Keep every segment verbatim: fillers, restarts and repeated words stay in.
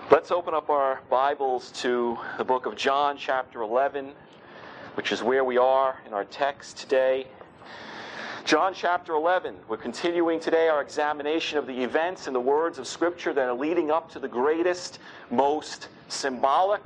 Let's open up our Bibles to the book of John, chapter eleven, which is where we are in our text today. John chapter eleven. We're continuing today our examination of the events and the words of Scripture that are leading up to the greatest, most symbolic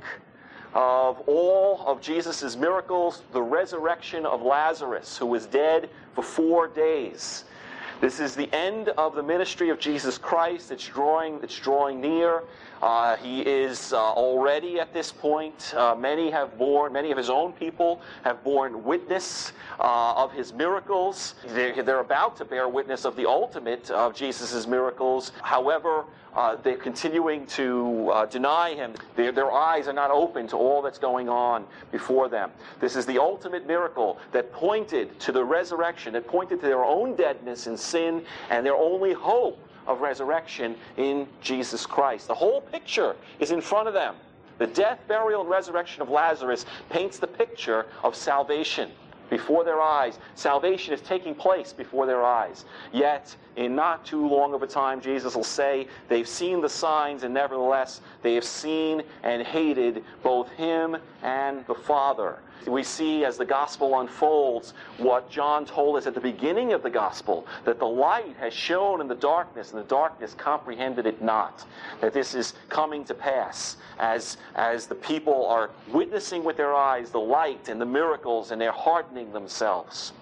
of all of Jesus' miracles, the resurrection of Lazarus, who was dead for four days. This is the end of the ministry of Jesus Christ. It's drawing, it's drawing near. Uh, he is uh, already at this point. Uh, many have borne, many of his own people have borne witness uh, of his miracles. They're, they're about to bear witness of the ultimate of Jesus' miracles. However, uh, they're continuing to uh, deny him. Their, their eyes are not open to all that's going on before them. This is the ultimate miracle that pointed to the resurrection, that pointed to their own deadness in sin and their only hope of resurrection in Jesus Christ. The whole picture is in front of them. The death, burial, and resurrection of Lazarus paints the picture of salvation before their eyes. Salvation is taking place before their eyes. Yet, in not too long of a time, Jesus will say, they've seen the signs, and nevertheless, they have seen and hated both him and the Father. We see as the gospel unfolds what John told us at the beginning of the gospel, that the light has shone in the darkness, and the darkness comprehended it not. That this is coming to pass as, as the people are witnessing with their eyes the light and the miracles, and they're hardening themselves.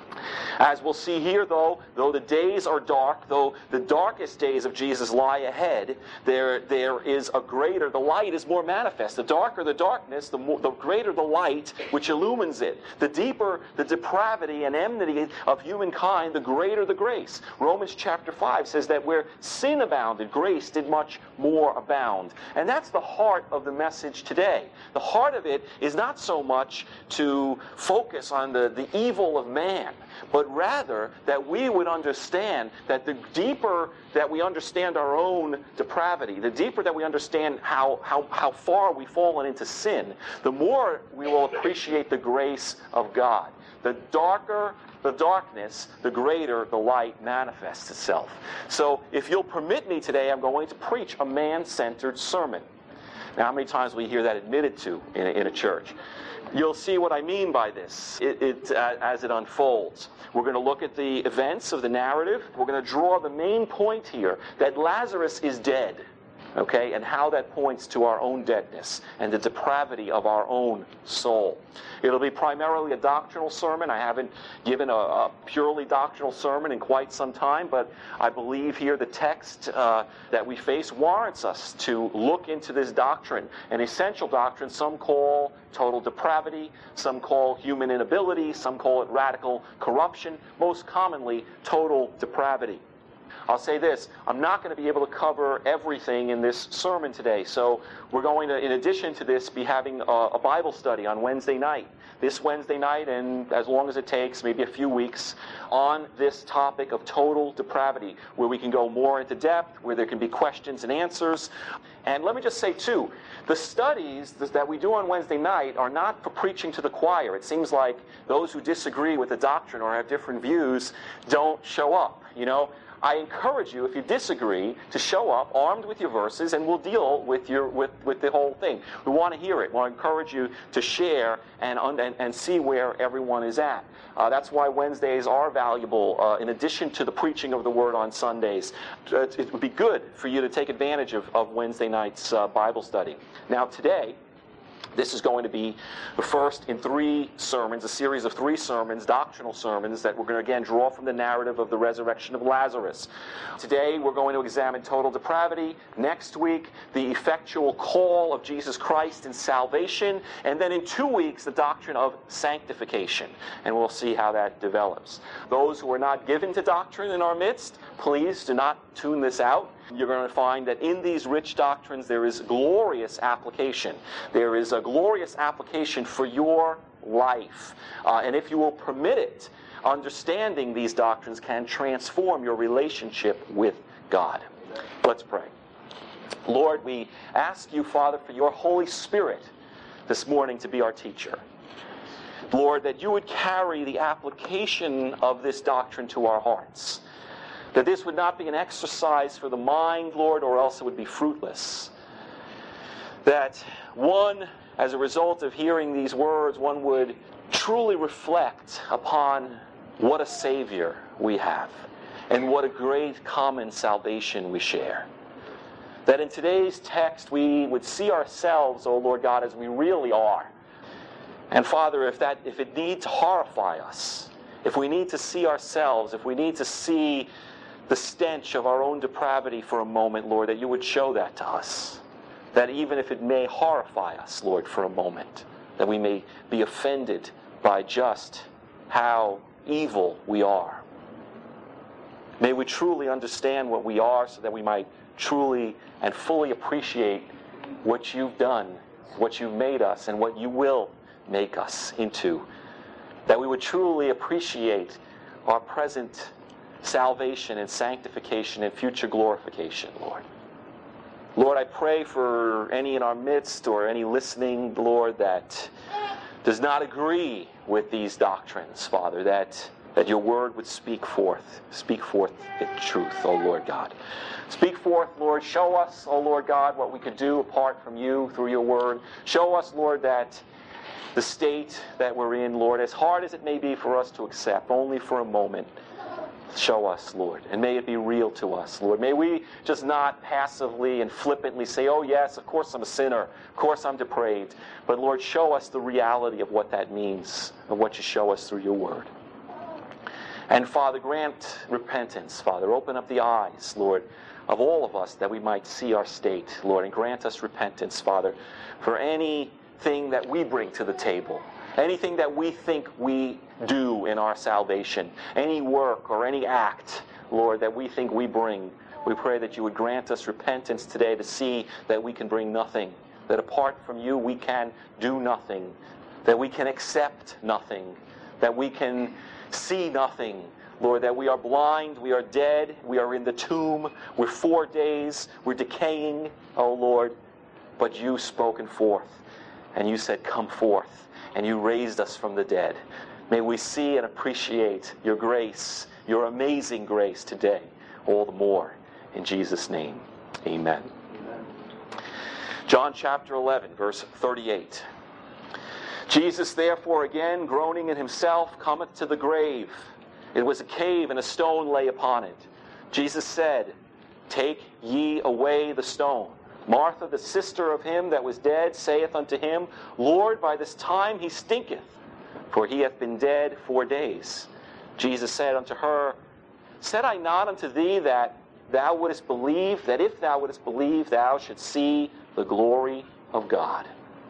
As we'll see here, though, though the days are dark, though the darkest days of Jesus lie ahead, there, there is a greater, the light is more manifest. The darker the darkness, the, more, the greater the light which illumines it. The deeper the depravity and enmity of humankind, the greater the grace. Romans chapter five says that where sin abounded, grace did much more abound. And that's the heart of the message today. The heart of it is not so much to focus on the, the evil of man, but rather that we would understand that the deeper that we understand our own depravity, the deeper that we understand how, how, how far we've fallen into sin, the more we will appreciate the grace of God. The darker the darkness, the greater the light manifests itself. So if you'll permit me today, I'm going to preach a man-centered sermon. Now, how many times we hear that admitted to in a, in a church? You'll see what I mean by this it, it, uh, as it unfolds. We're going to look at the events of the narrative. We're going to draw the main point here, that Lazarus is dead, okay, and how that points to our own deadness and the depravity of our own soul. It'll be primarily a doctrinal sermon. I haven't given a, a purely doctrinal sermon in quite some time, but I believe here the text uh, that we face warrants us to look into this doctrine, an essential doctrine some call total depravity, some call human inability, some call it radical corruption, most commonly total depravity. I'll say this, I'm not going to be able to cover everything in this sermon today, so we're going to, in addition to this, be having a, a Bible study on Wednesday night. This Wednesday night, and as long as it takes, maybe a few weeks, on this topic of total depravity, where we can go more into depth, where there can be questions and answers. And let me just say, too, the studies that we do on Wednesday night are not for preaching to the choir. It seems like those who disagree with the doctrine or have different views don't show up, you know. I encourage you, if you disagree, to show up armed with your verses, and we'll deal with your with, with the whole thing. We want to hear it. We want to encourage you to share and and, and see where everyone is at. Uh, that's why Wednesdays are valuable, uh, in addition to the preaching of the Word on Sundays. It, it would be good for you to take advantage of, of Wednesday night's uh, Bible study. Now, today, this is going to be the first in three sermons, a series of three sermons, doctrinal sermons, that we're going to again draw from the narrative of the resurrection of Lazarus. Today we're going to examine total depravity. Next week, the effectual call of Jesus Christ in salvation. And then in two weeks, the doctrine of sanctification. And we'll see how that develops. Those who are not given to doctrine in our midst, please do not tune this out. You're going to find that in these rich doctrines there is glorious application. There is a glorious application for your life. Uh, and if you will permit it, understanding these doctrines can transform your relationship with God. Let's pray. Lord, we ask you, Father, for your Holy Spirit this morning to be our teacher. Lord, that you would carry the application of this doctrine to our hearts. That this would not be an exercise for the mind, Lord, or else it would be fruitless. that one, as a result of hearing these words, one would truly reflect upon what a Savior we have and what a great common salvation we share. That in today's text we would see ourselves, O Lord God, as we really are. And Father, if that if it needs to horrify us, if we need to see ourselves, if we need to see the stench of our own depravity for a moment, Lord, that you would show that to us. That even if it may horrify us, Lord, for a moment, that we may be offended by just how evil we are. May we truly understand what we are so that we might truly and fully appreciate what you've done, what you've made us, and what you will make us into. That we would truly appreciate our present salvation and sanctification and future glorification, Lord. Lord, I pray for any in our midst or any listening, Lord, that does not agree with these doctrines, Father, that, that your word would speak forth. Speak forth the truth, O Lord God. Speak forth, Lord. Show us, O Lord God, what we could do apart from you through your word. Show us, Lord, that the state that we're in, Lord, as hard as it may be for us to accept, only for a moment, show us, Lord, and may it be real to us, Lord. May we just not passively and flippantly say, oh yes, of course I'm a sinner, of course I'm depraved. But Lord, show us the reality of what that means, of what you show us through your word. And Father, grant repentance, Father. Open up the eyes, Lord, of all of us that we might see our state, Lord, and grant us repentance, Father, for anything that we bring to the table. Anything that we think we do in our salvation, any work or any act, Lord, that we think we bring, we pray that you would grant us repentance today to see that we can bring nothing, that apart from you we can do nothing, that we can accept nothing, that we can see nothing, Lord, that we are blind, we are dead, we are in the tomb, we're four days, we're decaying, oh Lord, but you spoken forth, and you said, come forth. And you raised us from the dead. May we see and appreciate your grace, your amazing grace today, all the more. In Jesus' name, amen. Amen. John chapter eleven, verse thirty-eight. Jesus therefore again, groaning in himself, cometh to the grave. It was a cave, and a stone lay upon it. Jesus said, take ye away the stone. Martha, the sister of him that was dead, saith unto him, Lord, by this time he stinketh, for he hath been dead four days. Jesus said unto her, said I not unto thee that thou wouldest believe, that if thou wouldest believe, thou shouldst see the glory of God?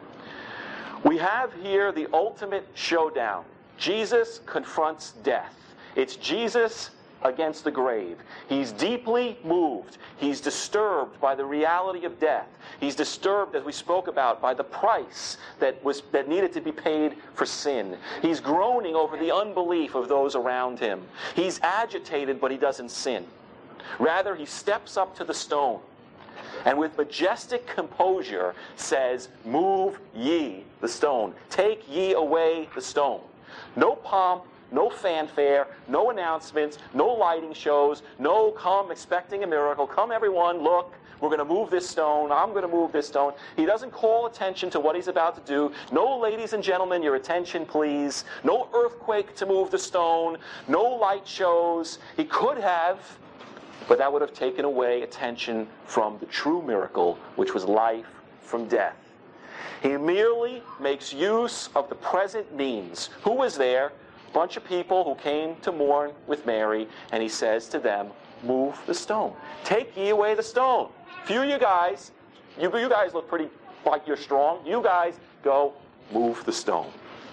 We have here the ultimate showdown. Jesus confronts death. It's Jesus against the grave. He's deeply moved. He's disturbed by the reality of death. He's disturbed, as we spoke about, by the price that was that needed to be paid for sin. He's groaning over the unbelief of those around him. He's agitated, but he doesn't sin. Rather, he steps up to the stone and with majestic composure says, move ye the stone. Take ye away the stone. No pomp, no fanfare, no announcements, no lighting shows, no come expecting a miracle. Come everyone, look, we're going to move this stone. I'm going to move this stone. He doesn't call attention to what he's about to do. No, ladies and gentlemen, your attention, please. No earthquake to move the stone. No light shows. He could have, but that would have taken away attention from the true miracle, which was life from death. He merely makes use of the present means. Who was there? Bunch of people who came to mourn with Mary, and he says to them, move the stone. Take ye away the stone. Few of you guys, you, you guys look pretty like you're strong. You guys go move the stone.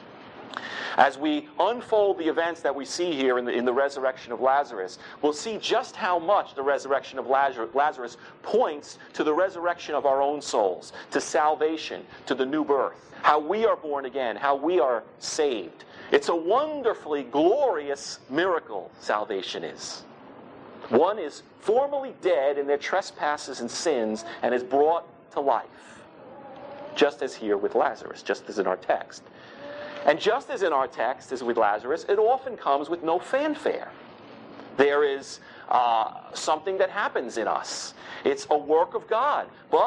As we unfold the events that we see here in the, in the resurrection of Lazarus, we'll see just how much the resurrection of Lazarus points to the resurrection of our own souls, to salvation, to the new birth, how we are born again, how we are saved. It's a wonderfully glorious miracle, salvation is. One is formerly dead in their trespasses and sins and is brought to life, just as here with Lazarus, just as in our text. And just as in our text, as with Lazarus, it often comes with no fanfare. There is uh, something that happens in us. It's a work of God, but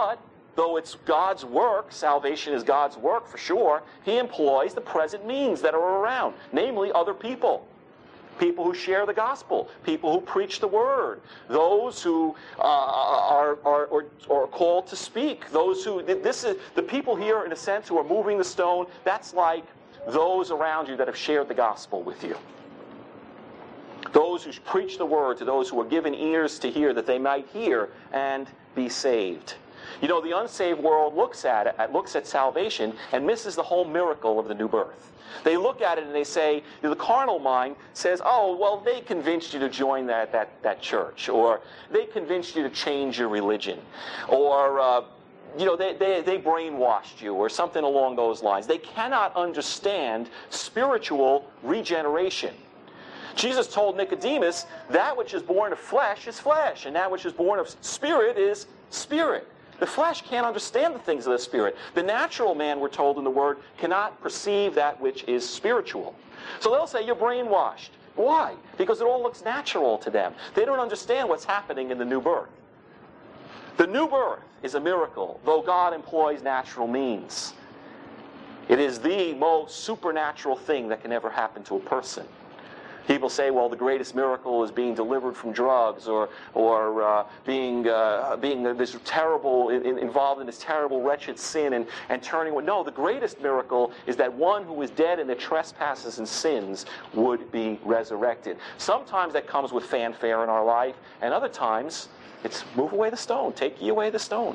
though it's God's work, salvation is God's work for sure, he employs the present means that are around, namely other people. People who share the gospel, people who preach the word, those who uh, are, are, are, are called to speak, those who, this is, the people here in a sense who are moving the stone, that's like those around you that have shared the gospel with you. Those who preach the word to those who are given ears to hear that they might hear and be saved. You know, the unsaved world looks at it, looks at salvation and misses the whole miracle of the new birth. They look at it and they say, you know, the carnal mind says, oh, well, they convinced you to join that, that, that church, or they convinced you to change your religion, or, uh, you know, they, they, they brainwashed you, or something along those lines. They cannot understand spiritual regeneration. Jesus told Nicodemus, that which is born of flesh is flesh, and that which is born of spirit is spirit. The flesh can't understand the things of the Spirit. The natural man, we're told in the Word, cannot perceive that which is spiritual. So they'll say, you're brainwashed. Why? Because it all looks natural to them. They don't understand what's happening in the new birth. The new birth is a miracle, though God employs natural means. It is the most supernatural thing that can ever happen to a person. People say, well, the greatest miracle is being delivered from drugs, or or uh, being uh, being this terrible in, involved in this terrible, wretched sin and and turning. No, the greatest miracle is that one who is dead in their trespasses and sins would be resurrected. Sometimes that comes with fanfare in our life, and other times it's move away the stone, take ye away the stone.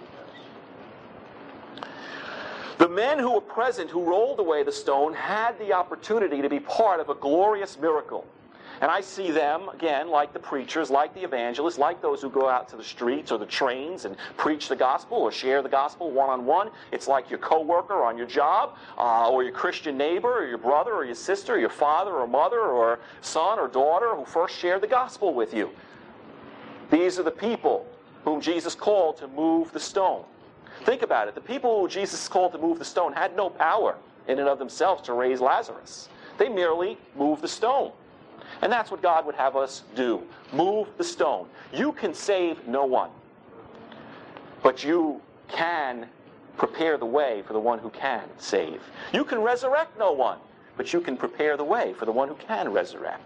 The men who were present, who rolled away the stone, had the opportunity to be part of a glorious miracle. And I see them, again, like the preachers, like the evangelists, like those who go out to the streets or the trains and preach the gospel or share the gospel one-on-one. It's like your coworker on your job, uh, or your Christian neighbor, or your brother, or your sister, or your father or mother, or son or daughter who first shared the gospel with you. These are the people whom Jesus called to move the stone. Think about it. The people who Jesus called to move the stone had no power in and of themselves to raise Lazarus. They merely moved the stone. And that's what God would have us do. Move the stone. You can save no one. But you can prepare the way for the one who can save. You can resurrect no one. But you can prepare the way for the one who can resurrect.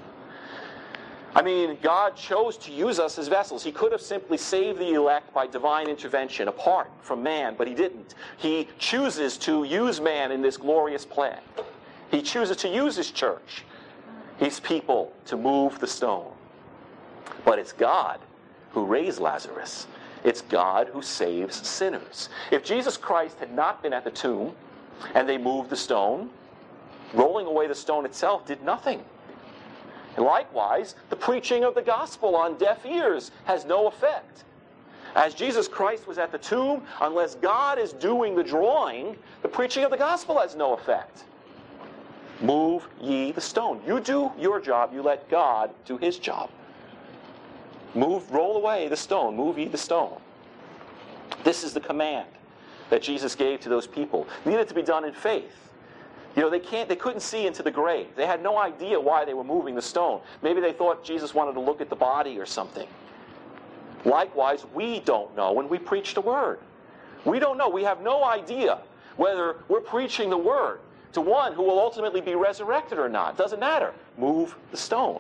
I mean, God chose to use us as vessels. He could have simply saved the elect by divine intervention apart from man, but he didn't. He chooses to use man in this glorious plan. He chooses to use his church, his people, to move the stone. But it's God who raised Lazarus. It's God who saves sinners. If Jesus Christ had not been at the tomb and they moved the stone, rolling away the stone itself did nothing. And likewise, the preaching of the gospel on deaf ears has no effect. As Jesus Christ was at the tomb, unless God is doing the drawing, the preaching of the gospel has no effect. Move ye the stone. You do your job, you let God do his job. Move, roll away the stone, move ye the stone. This is the command that Jesus gave to those people. It needed to be done in faith. You know, they can't, they couldn't see into the grave. They had no idea why they were moving the stone. Maybe they thought Jesus wanted to look at the body or something. Likewise, we don't know when we preach the word. We don't know. We have no idea whether we're preaching the word to one who will ultimately be resurrected or not. Doesn't matter. Move the stone.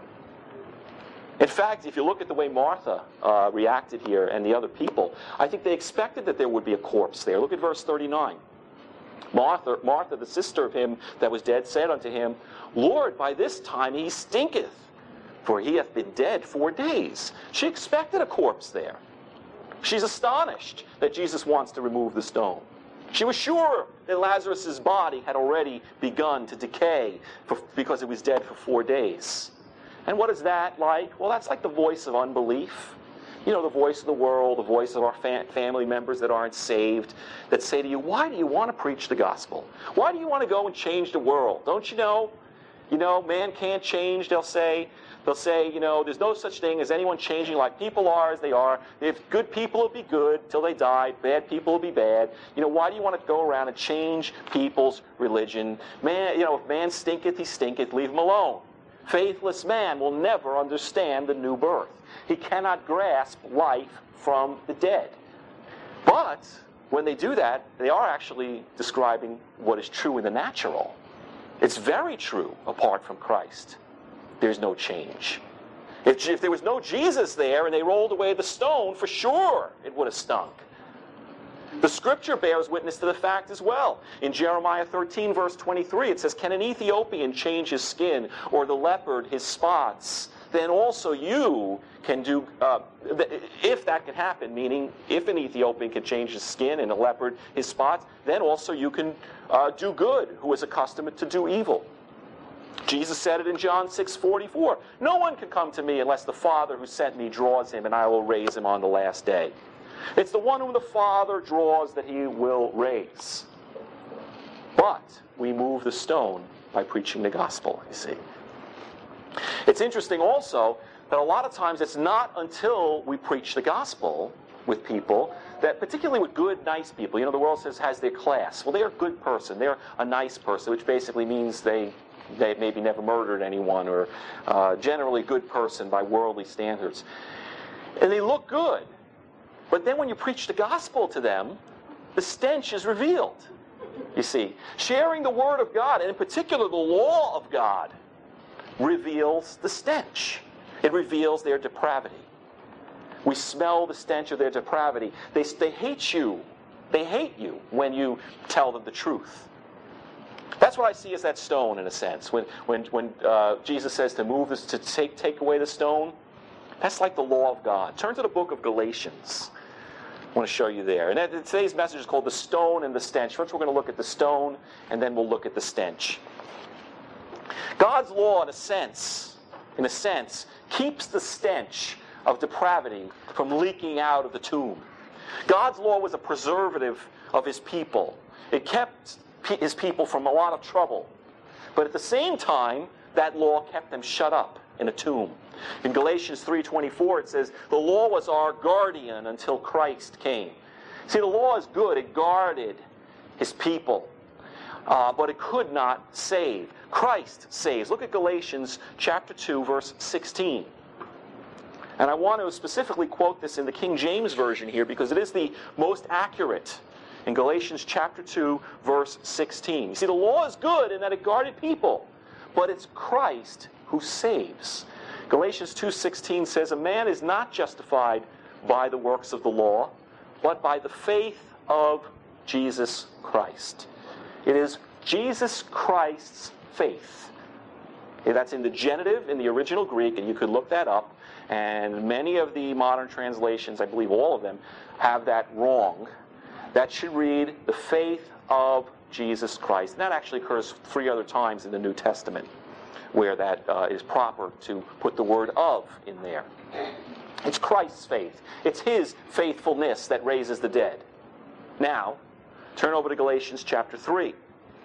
In fact, if you look at the way Martha uh, reacted here and the other people, I think they expected that there would be a corpse there. Look at verse thirty-nine. Martha, Martha, the sister of him that was dead, said unto him, Lord, by this time he stinketh, for he hath been dead four days. She expected a corpse there. She's astonished that Jesus wants to remove the stone. She was sure that Lazarus' body had already begun to decay for, because it was dead for four days. And what is that like? Well, that's like the voice of unbelief. You know, the voice of the world, the voice of our fa- family members that aren't saved, that say to you, why do you want to preach the gospel? Why do you want to go and change the world? Don't you know? You know, man can't change, they'll say. They'll say, you know, there's no such thing as anyone changing like people are as they are. If good people will be good till they die, bad people will be bad. You know, why do you want to go around and change people's religion? Man, you know, if man stinketh, he stinketh, leave him alone. Faithless man will never understand the new birth. He cannot grasp life from the dead. But But when they do that, they are actually describing what is true in the natural. It's very true apart from Christ. There's no change. If, if there was no Jesus there and they rolled away the stone, for sure it would have stunk. The Scripture bears witness to the fact as well. In Jeremiah thirteen, verse twenty-three, it says, "Can an Ethiopian change his skin, or the leopard his spots? Then also you can do," uh, if that can happen, meaning if an Ethiopian can change his skin and a leopard his spots, then also you can uh, do good, who is accustomed to do evil. Jesus said it in John six forty-four. "No one can come to me unless the Father who sent me draws him, and I will raise him on the last day." It's the one whom the Father draws that he will raise. But we move the stone by preaching the gospel, you see. It's interesting also that a lot of times it's not until we preach the gospel with people, that particularly with good, nice people, you know, the world says has their class. Well, they're a good person. They're a nice person, which basically means they they maybe never murdered anyone, or uh, generally a good person by worldly standards. And they look good. But then when you preach the gospel to them, the stench is revealed. You see, sharing the Word of God, and in particular the law of God, reveals the stench. It reveals their depravity. We smell the stench of their depravity. They, they hate you. They hate you when you tell them the truth. That's what I see as that stone, in a sense. When, when, when uh, Jesus says to move this, to take, take away the stone, that's like the law of God. Turn to the book of Galatians. I want to show you there. And that, today's message is called The Stone and the Stench. First we're going to look at the stone, and then we'll look at the stench. God's law, in a sense, in a sense, keeps the stench of depravity from leaking out of the tomb. God's law was a preservative of his people. It kept his people from a lot of trouble. But at the same time, that law kept them shut up in a tomb. In Galatians three twenty-four, it says, "The law was our guardian until Christ came." See, the law is good. It guarded his people. Uh, but it could not save. Christ saves. Look at Galatians chapter two, verse sixteen. And I want to specifically quote this in the King James Version here, because it is the most accurate. In Galatians chapter two, verse sixteen. You see, the law is good in that it guarded people, but it's Christ who saves. Galatians two sixteen says, "A man is not justified by the works of the law, but by the faith of Jesus Christ." It is Jesus Christ's faith. That's in the genitive in the original Greek, and you could look that up. And many of the modern translations, I believe all of them, have that wrong. That should read, "the faith of Jesus Christ." And that actually occurs three other times in the New Testament, where that uh, is proper to put the word "of" in there. It's Christ's faith. It's his faithfulness that raises the dead. Now, turn over to Galatians chapter three.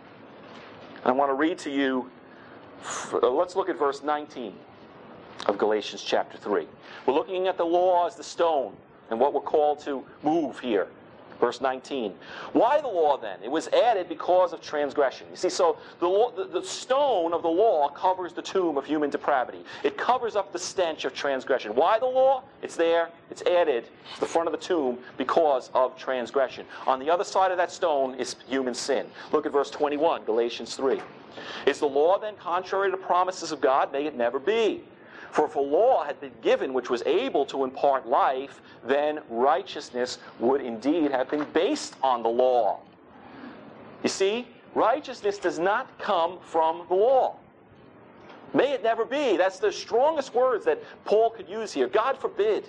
I want to read to you, let's look at verse nineteen of Galatians chapter three. We're looking at the law as the stone and what we're called to move here. Verse nineteen. "Why the law then? It was added because of transgression." You see, so the, law, the, the stone of the law covers the tomb of human depravity. It covers up the stench of transgression. Why the law? It's there. It's added to the front of the tomb because of transgression. On the other side of that stone is human sin. Look at verse twenty-one, Galatians three. "Is the law then contrary to the promises of God? May it never be. For if a law had been given which was able to impart life, then righteousness would indeed have been based on the law." You see, righteousness does not come from the law. May it never be. That's the strongest words that Paul could use here. God forbid.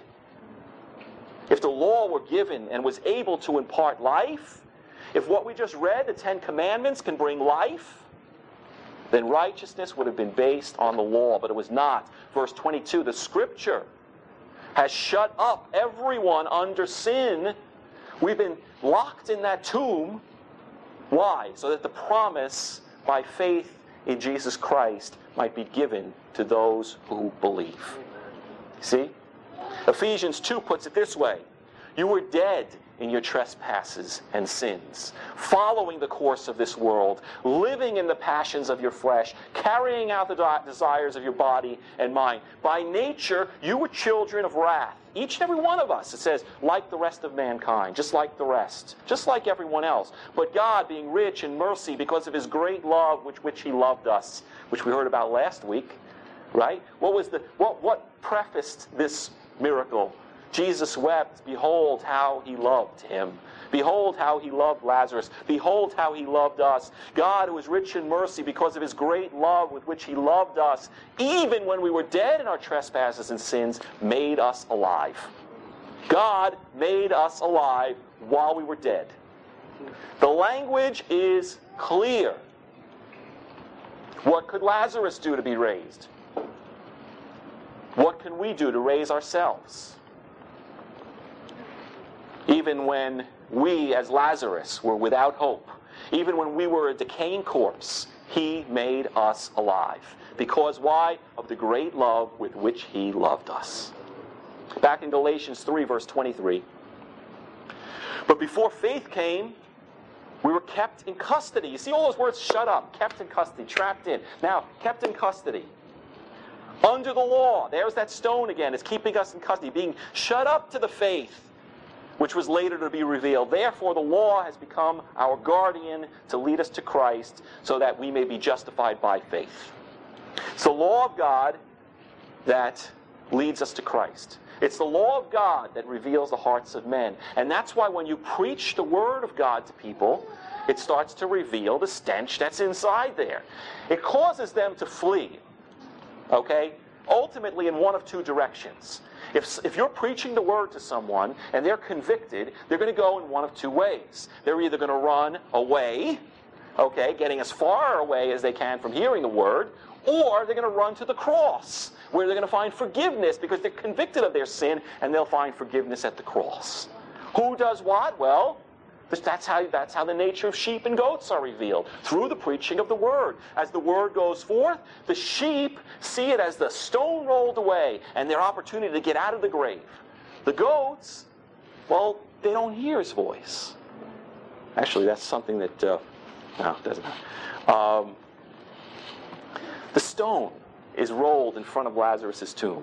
If the law were given and was able to impart life, if what we just read, the Ten Commandments, can bring life, then righteousness would have been based on the law, but it was not. Verse twenty-two, "The Scripture has shut up everyone under sin." We've been locked in that tomb. Why? So that the promise by faith in Jesus Christ might be given to those who believe. See? Ephesians two puts it this way: "You were dead in your trespasses and sins, following the course of this world, living in the passions of your flesh, carrying out the de- desires of your body and mind. By nature, you were children of wrath. Each and every one of us, it says, like the rest of mankind, just like the rest, just like everyone else. But God, being rich in mercy because of his great love with which he loved us, which we heard about last week, right? What was the what what prefaced this miracle? Jesus wept, behold how he loved him. Behold how he loved Lazarus. Behold how he loved us. God, who is rich in mercy because of his great love with which he loved us, even when we were dead in our trespasses and sins, made us alive. God made us alive while we were dead. The language is clear. What could Lazarus do to be raised? What can we do to raise ourselves? Even when we, as Lazarus, were without hope, even when we were a decaying corpse, he made us alive. Because why? Of the great love with which he loved us. Back in Galatians three, verse twenty-three. But before faith came, we were kept in custody. You see all those words, shut up, kept in custody, trapped in. Now, kept in custody. Under the law. There's that stone again. It's keeping us in custody, being shut up to the faith, which was later to be revealed. Therefore, the law has become our guardian to lead us to Christ so that we may be justified by faith. It's the law of God that leads us to Christ. It's the law of God that reveals the hearts of men. And that's why when you preach the Word of God to people, it starts to reveal the stench that's inside there. It causes them to flee. Okay? Ultimately in one of two directions. If, if you're preaching the Word to someone and they're convicted, they're going to go in one of two ways. They're either going to run away, okay, getting as far away as they can from hearing the Word, or they're going to run to the cross, where they're going to find forgiveness because they're convicted of their sin, and they'll find forgiveness at the cross. Who does what? Well, that's how, that's how the nature of sheep and goats are revealed, through the preaching of the Word. As the Word goes forth, the sheep see it as the stone rolled away and their opportunity to get out of the grave. The goats, well, they don't hear his voice. Actually, that's something that, uh, no, it doesn't. Um, the stone is rolled in front of Lazarus' tomb.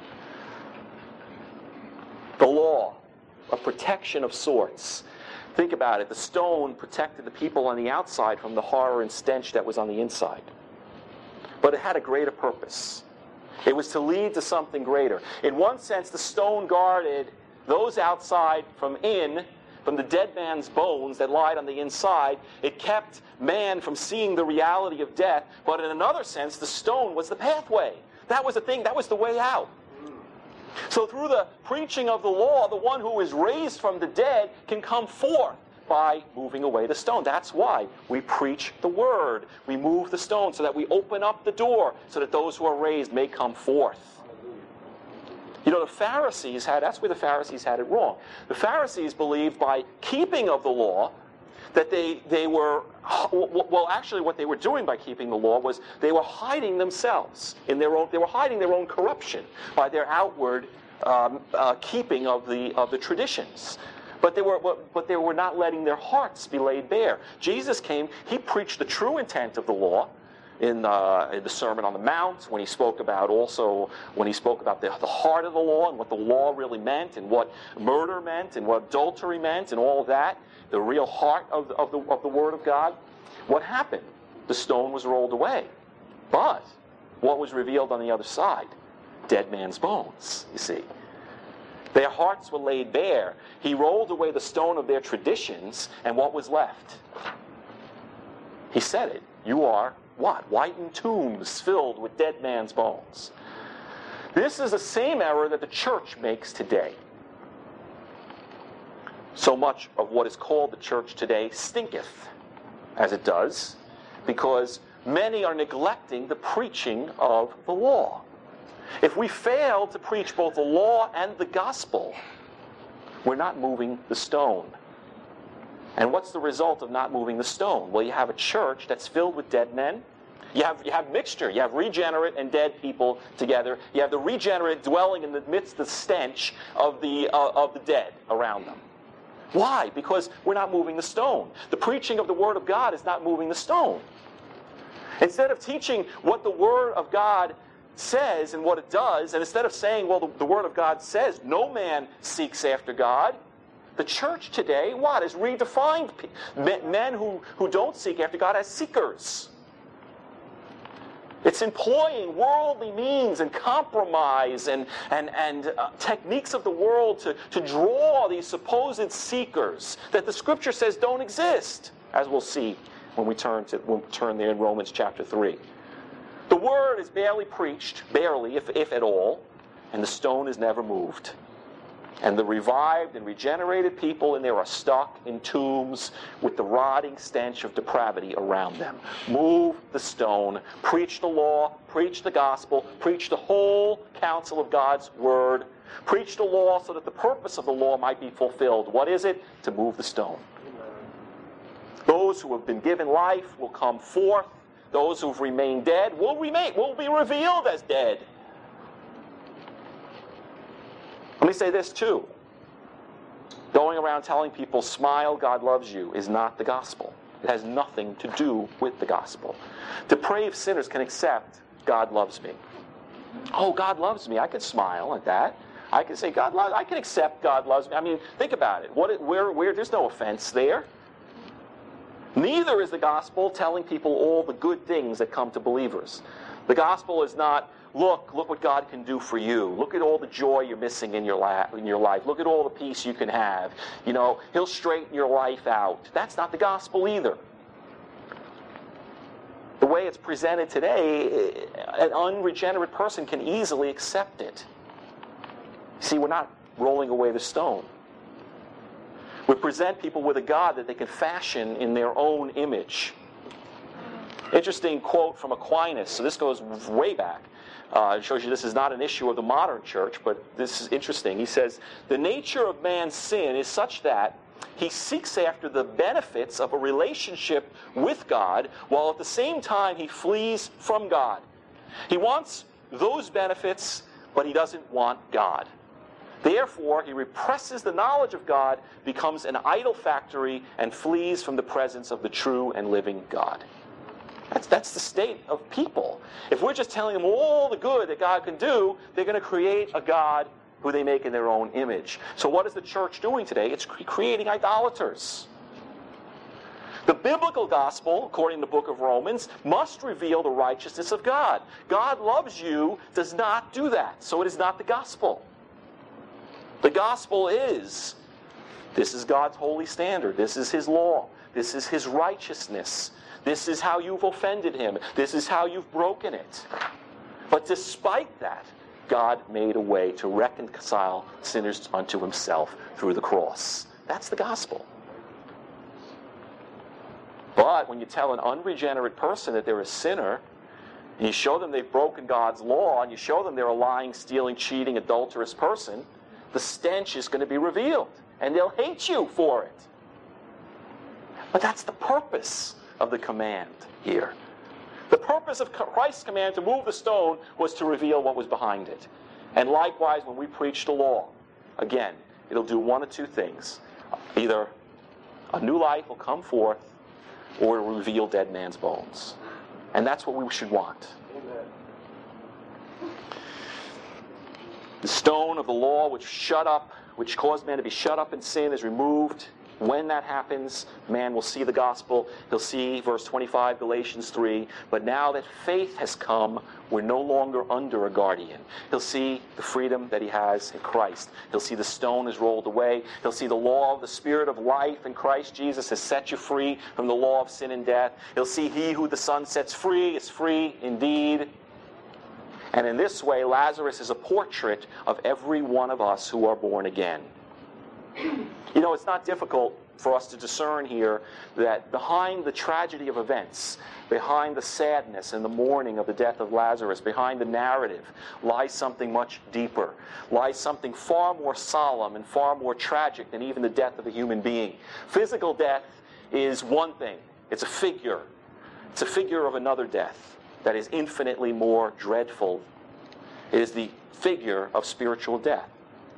The law, a protection of sorts. Think about it. The stone protected the people on the outside from the horror and stench that was on the inside. But it had a greater purpose. It was to lead to something greater. In one sense, the stone guarded those outside from in, from the dead man's bones that lied on the inside. It kept man from seeing the reality of death. But in another sense, the stone was the pathway. That was the thing. That was the way out. So through the preaching of the law, the one who is raised from the dead can come forth by moving away the stone. That's why we preach the Word. We move the stone so that we open up the door so that those who are raised may come forth. You know, the Pharisees had, that's where the Pharisees had it wrong. The Pharisees believed by keeping of the law that they, they were, well, actually what they were doing by keeping the law was they were hiding themselves in their own, they were hiding their own corruption by their outward um, uh, keeping of the, of the traditions. But they were, but they were not letting their hearts be laid bare. Jesus came, he preached the true intent of the law, in, uh, in the Sermon on the Mount, when he spoke about also, when he spoke about the, the heart of the law and what the law really meant and what murder meant and what adultery meant and all of that, the real heart of the, of the, of the Word of God. What happened? The stone was rolled away. But what was revealed on the other side? Dead man's bones, you see. Their hearts were laid bare. He rolled away the stone of their traditions, and what was left? He said it. You are what? Whitened tombs filled with dead man's bones. This is the same error that the church makes today. So much of what is called the church today stinketh, as it does, because many are neglecting the preaching of the law. If we fail to preach both the law and the gospel, we're not moving the stone. And what's the result of not moving the stone? Well, you have a church that's filled with dead men. You have, you have mixture. You have regenerate and dead people together. You have the regenerate dwelling in the midst of the stench of the, uh, of the dead around them. Why? Because we're not moving the stone. The preaching of the Word of God is not moving the stone. Instead of teaching what the Word of God says and what it does, and instead of saying, well, the, the Word of God says no man seeks after God, the church today, what, has redefined men who, who don't seek after God as seekers. It's employing worldly means and compromise and, and, and uh, techniques of the world to, to draw these supposed seekers that the Scripture says don't exist, as we'll see when we turn to when we turn there in Romans chapter three. The Word is barely preached, barely, if, if at all, and the stone is never moved. And the revived and regenerated people in there are stuck in tombs with the rotting stench of depravity around them. Move the stone. Preach the law. Preach the gospel. Preach the whole counsel of God's Word. Preach the law so that the purpose of the law might be fulfilled. What is it? To move the stone. Those who have been given life will come forth. Those who have remained dead will remain, will be revealed as dead. Let me say this too. Going around telling people, smile, God loves you, is not the gospel. It has nothing to do with the gospel. Depraved sinners can accept, God loves me. Oh, God loves me. I could smile at that. I can say, God loves, I can accept God loves me. I mean, think about it. What, where, where, there's no offense there. Neither is the gospel telling people all the good things that come to believers. The gospel is not, look, look what God can do for you. Look at all the joy you're missing in your, la- in your life. Look at all the peace you can have. You know, He'll straighten your life out. That's not the gospel either. The way it's presented today, an unregenerate person can easily accept it. See, we're not rolling away the stone. We present people with a God that they can fashion in their own image. Interesting quote from Aquinas. So this goes way back. Uh, it shows you this is not an issue of the modern church, but this is interesting. He says, the nature of man's sin is such that he seeks after the benefits of a relationship with God, while at the same time he flees from God. He wants those benefits, but he doesn't want God. Therefore, he represses the knowledge of God, becomes an idol factory, and flees from the presence of the true and living God. That's, that's the state of people. If we're just telling them all the good that God can do, they're going to create a God who they make in their own image. So what is the church doing today? It's cre- creating idolaters. The biblical gospel, according to the book of Romans, must reveal the righteousness of God. God loves you does not do that, so it is not the gospel. The gospel is, this is God's holy standard. This is His law. This is His righteousness. This is how you've offended Him. This is how you've broken it. But despite that, God made a way to reconcile sinners unto Himself through the cross. That's the gospel. But when you tell an unregenerate person that they're a sinner, and you show them they've broken God's law, and you show them they're a lying, stealing, cheating, adulterous person, the stench is going to be revealed, and they'll hate you for it. But that's the purpose of the command here. The purpose of Christ's command to move the stone was to reveal what was behind it. And likewise, when we preach the law, again, it'll do one of two things. Either a new life will come forth, or it will reveal dead man's bones. And that's what we should want. Amen. The stone of the law which shut up, which caused man to be shut up in sin, is removed. When that happens, man will see the gospel. He'll see, verse twenty-five, Galatians three, but now that faith has come, we're no longer under a guardian. He'll see the freedom that he has in Christ. He'll see the stone is rolled away. He'll see the law of the Spirit of life in Christ Jesus has set you free from the law of sin and death. He'll see he who the Son sets free is free indeed. And in this way, Lazarus is a portrait of every one of us who are born again. You know, it's not difficult for us to discern here that behind the tragedy of events, behind the sadness and the mourning of the death of Lazarus, behind the narrative, lies something much deeper, lies something far more solemn and far more tragic than even the death of a human being. Physical death is one thing. It's a figure. It's a figure of another death that is infinitely more dreadful. It is the figure of spiritual death.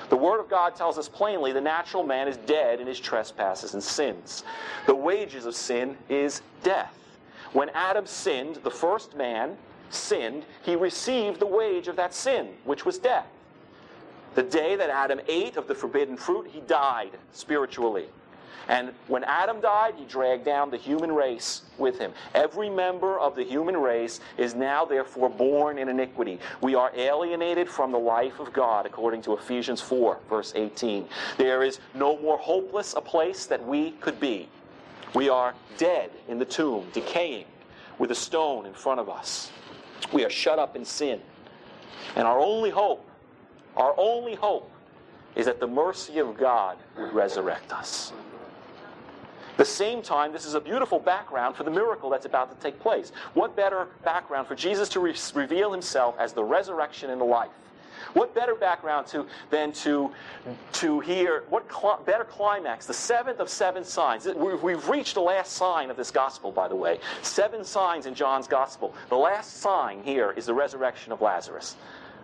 The Word of God tells us plainly the natural man is dead in his trespasses and sins. The wages of sin is death. When Adam sinned, the first man sinned, he received the wage of that sin, which was death. The day that Adam ate of the forbidden fruit, he died spiritually. And when Adam died, he dragged down the human race with him. Every member of the human race is now therefore born in iniquity. We are alienated from the life of God, according to Ephesians four, verse eighteen. There is no more hopeless a place that we could be. We are dead in the tomb, decaying, with a stone in front of us. We are shut up in sin. And our only hope, our only hope, is that the mercy of God would resurrect us. At the same time, this is a beautiful background for the miracle that's about to take place. What better background for Jesus to re- reveal himself as the resurrection and the life? What better background to than to to hear, what cl- better climax, the seventh of seven signs. We've, we've reached the last sign of this gospel, by the way. Seven signs in John's gospel. The last sign here is the resurrection of Lazarus.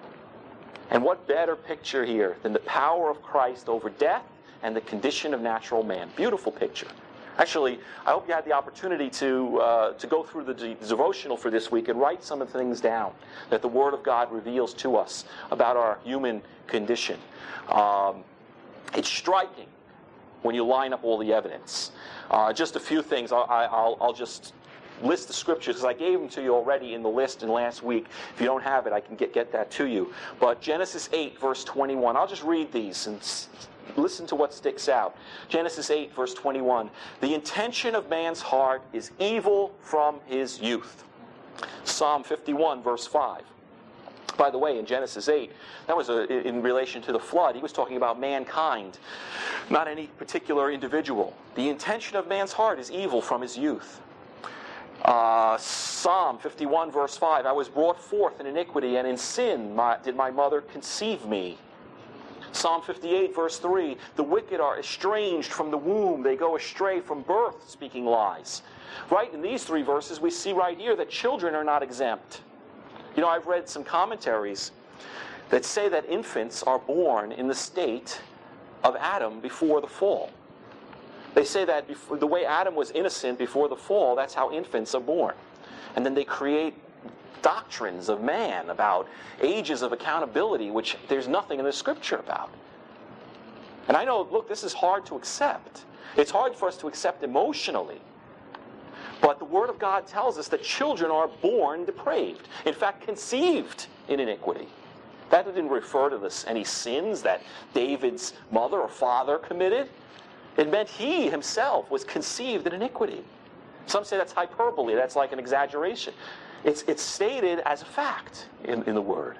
And what better picture here than the power of Christ over death and the condition of natural man. Beautiful picture. Actually, I hope you had the opportunity to uh, to go through the de- devotional for this week and write some of the things down that the Word of God reveals to us about our human condition. Um, it's striking when you line up all the evidence. Uh, just a few things. I'll, I'll, I'll just list the scriptures, because I gave them to you already in the list in last week. If you don't have it, I can get, get that to you. But Genesis eight, verse twenty-one. I'll just read these and s- listen to what sticks out. Genesis eight, verse twenty-one. The intention of man's heart is evil from his youth. Psalm fifty-one, verse five. By the way, in Genesis eight, that was a, in relation to the flood. He was talking about mankind, not any particular individual. The intention of man's heart is evil from his youth. Uh, Psalm fifty-one, verse five. I was brought forth in iniquity, and in sin my, did my mother conceive me. Psalm fifty-eight, verse three. The wicked are estranged from the womb. They go astray from birth, speaking lies. Right in these three verses, we see right here that children are not exempt. You know, I've read some commentaries that say that infants are born in the state of Adam before the fall. They say that before, the way Adam was innocent before the fall, that's how infants are born. And then they create doctrines of man about ages of accountability, which there's nothing in the Scripture about. And I know, look, this is hard to accept. It's hard for us to accept emotionally. But the Word of God tells us that children are born depraved. In fact, conceived in iniquity. That didn't refer to this, any sins that David's mother or father committed. It meant he himself was conceived in iniquity. Some say that's hyperbole. That's like an exaggeration. It's, it's stated as a fact in, in the Word.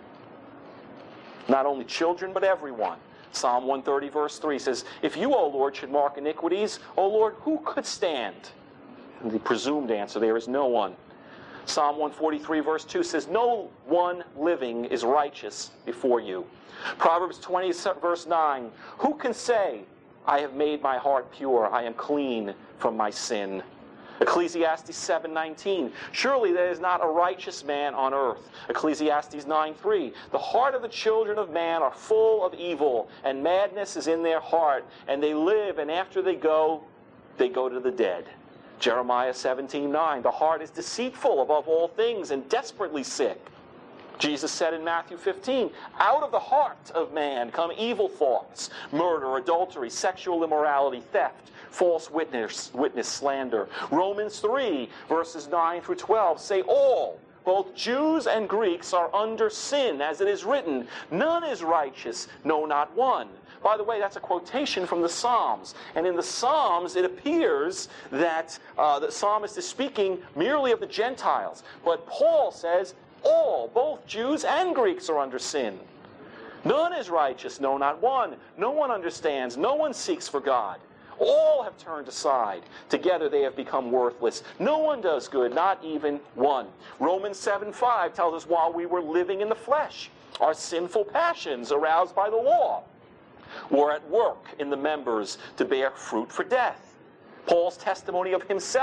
Not only children, but everyone. Psalm one thirty, verse three says, If you, O Lord, should mark iniquities, O Lord, who could stand? And the presumed answer there is no one. Psalm one forty-three, verse two says, No one living is righteous before you. Proverbs twenty, verse nine, Who can say, I have made my heart pure, I am clean from my sin? Ecclesiastes seven nineteen, Surely there is not a righteous man on earth. Ecclesiastes nine three, The heart of the children of man are full of evil, and madness is in their heart, and they live, and after they go, they go to the dead. Jeremiah seventeen nine, The heart is deceitful above all things and desperately sick. Jesus said in Matthew fifteen, Out of the heart of man come evil thoughts, murder, adultery, sexual immorality, theft, false witness, witness slander. Romans three, verses nine through twelve say all, both Jews and Greeks, are under sin, as it is written, None is righteous, no, not one. By the way, that's a quotation from the Psalms. And in the Psalms, it appears that uh, the psalmist is speaking merely of the Gentiles. But Paul says, all, both Jews and Greeks, are under sin. None is righteous, no, not one. No one understands. No one seeks for God. All have turned aside. Together they have become worthless. No one does good, not even one. Romans seven five tells us while we were living in the flesh, our sinful passions aroused by the law were at work in the members to bear fruit for death. Paul's testimony of himself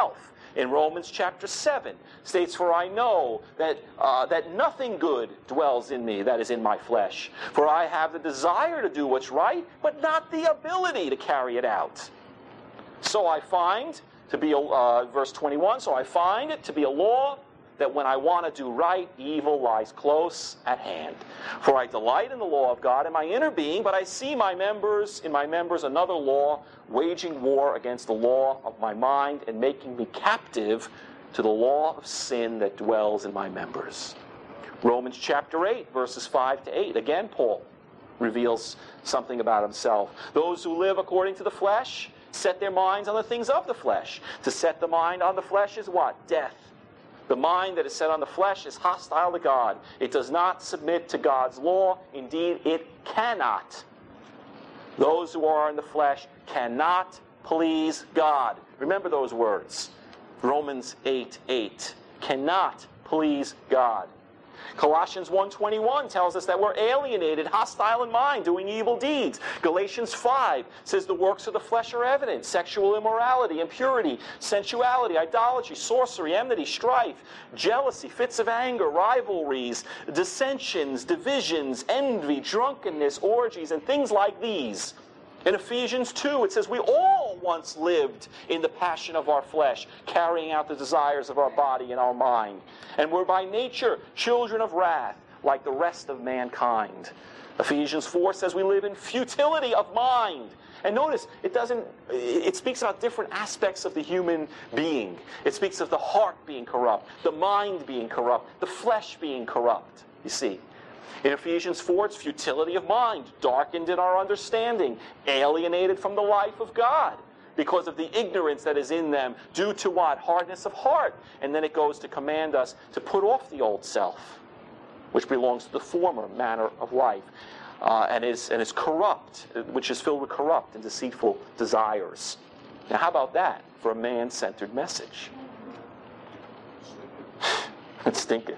in Romans chapter seven states, "For I know that, uh, that nothing good dwells in me, that is in my flesh. For I have the desire to do what's right, but not the ability to carry it out. So I find to be, a, uh, verse twenty-one, so I find it to be a law that when I want to do right, evil lies close at hand. For I delight in the law of God in my inner being, but I see my members, in my members another law, waging war against the law of my mind and making me captive to the law of sin that dwells in my members." Romans chapter eight, verses five to eight. Again, Paul reveals something about himself. "Those who live according to the flesh set their minds on the things of the flesh. To set the mind on the flesh is what? Death. The mind that is set on the flesh is hostile to God. It does not submit to God's law. Indeed, it cannot. Those who are in the flesh cannot please God." Remember those words. Romans eight eight. Cannot please God. Colossians one twenty-one tells us that we're alienated, hostile in mind, doing evil deeds. Galatians five says the works of the flesh are evident: sexual immorality, impurity, sensuality, idolatry, sorcery, enmity, strife, jealousy, fits of anger, rivalries, dissensions, divisions, envy, drunkenness, orgies, and things like these. In Ephesians two, it says we all once lived in the passion of our flesh, carrying out the desires of our body and our mind. And we're by nature children of wrath, like the rest of mankind. Ephesians four says we live in futility of mind. And notice, it doesn't, it speaks about different aspects of the human being. It speaks of the heart being corrupt, the mind being corrupt, the flesh being corrupt, you see. In Ephesians four, it's futility of mind, darkened in our understanding, alienated from the life of God because of the ignorance that is in them due to what? Hardness of heart. And then it goes to command us to put off the old self, which belongs to the former manner of life, uh, and is and is corrupt, which is filled with corrupt and deceitful desires. Now, how about that for a man-centered message? It stinketh.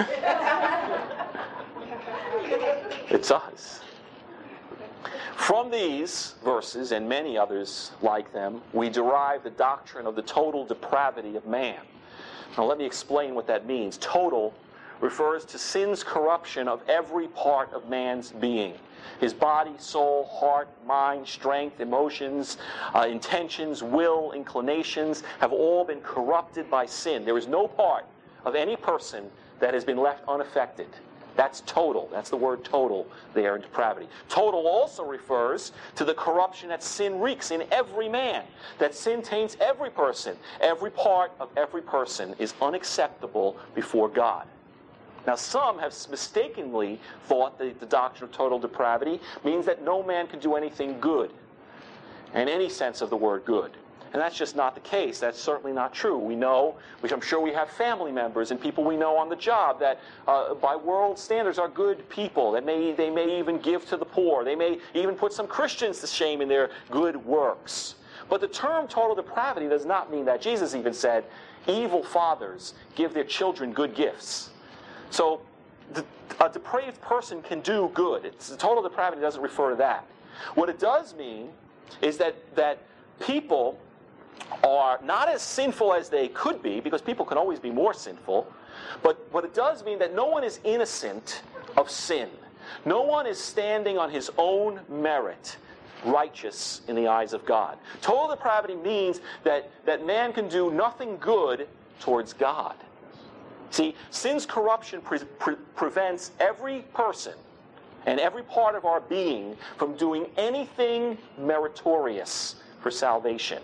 It's us. From these verses, and many others like them, we derive the doctrine of the total depravity of man. Now let me explain what that means. Total refers to sin's corruption of every part of man's being. His body, soul, heart, mind, strength, emotions, uh, intentions, will, inclinations have all been corrupted by sin. There is no part of any person that has been left unaffected. That's total. That's the word total there in depravity. Total also refers to the corruption that sin wreaks in every man, that sin taints every person. Every part of every person is unacceptable before God. Now, some have mistakenly thought that the doctrine of total depravity means that no man can do anything good, in any sense of the word good. And that's just not the case. That's certainly not true. We know, which I'm sure we have family members and people we know on the job that uh, by world standards are good people. That may, they may even give to the poor. They may even put some Christians to shame in their good works. But the term total depravity does not mean that. Jesus even said, evil fathers give their children good gifts. So the, a depraved person can do good. It's, total depravity doesn't refer to that. What it does mean is that, that people are not as sinful as they could be, because people can always be more sinful, but what it does mean that no one is innocent of sin. No one is standing on his own merit righteous in the eyes of God. Total depravity means that, that man can do nothing good towards God. See, sin's corruption pre- pre- prevents every person and every part of our being from doing anything meritorious for salvation.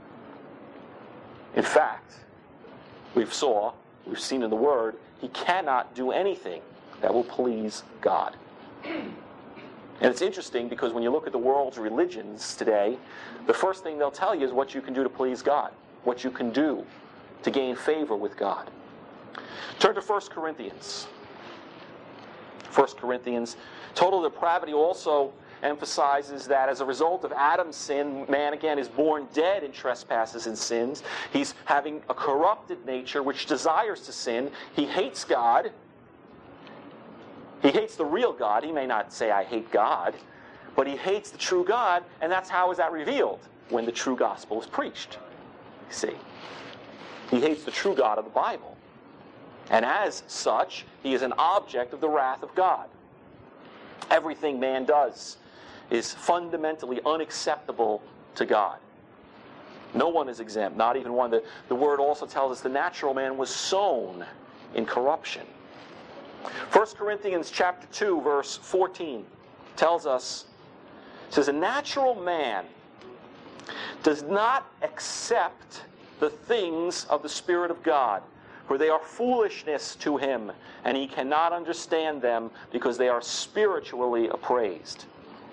In fact, we've saw, we've seen in the Word, he cannot do anything that will please God. And it's interesting because when you look at the world's religions today, the first thing they'll tell you is what you can do to please God, what you can do to gain favor with God. Turn to First Corinthians. First Corinthians. Total depravity also emphasizes that as a result of Adam's sin, man again is born dead in trespasses and sins. He's having a corrupted nature which desires to sin. He hates God. He hates the real God. He may not say, I hate God, but he hates the true God, and that's how is that revealed? When the true gospel is preached. You see. He hates the true God of the Bible. And as such, he is an object of the wrath of God. Everything man does is fundamentally unacceptable to God. No one is exempt, not even one. The, the word also tells us the natural man was sown in corruption. First Corinthians chapter two, verse fourteen tells us, it says, a natural man does not accept the things of the Spirit of God, for they are foolishness to him, and he cannot understand them because they are spiritually appraised.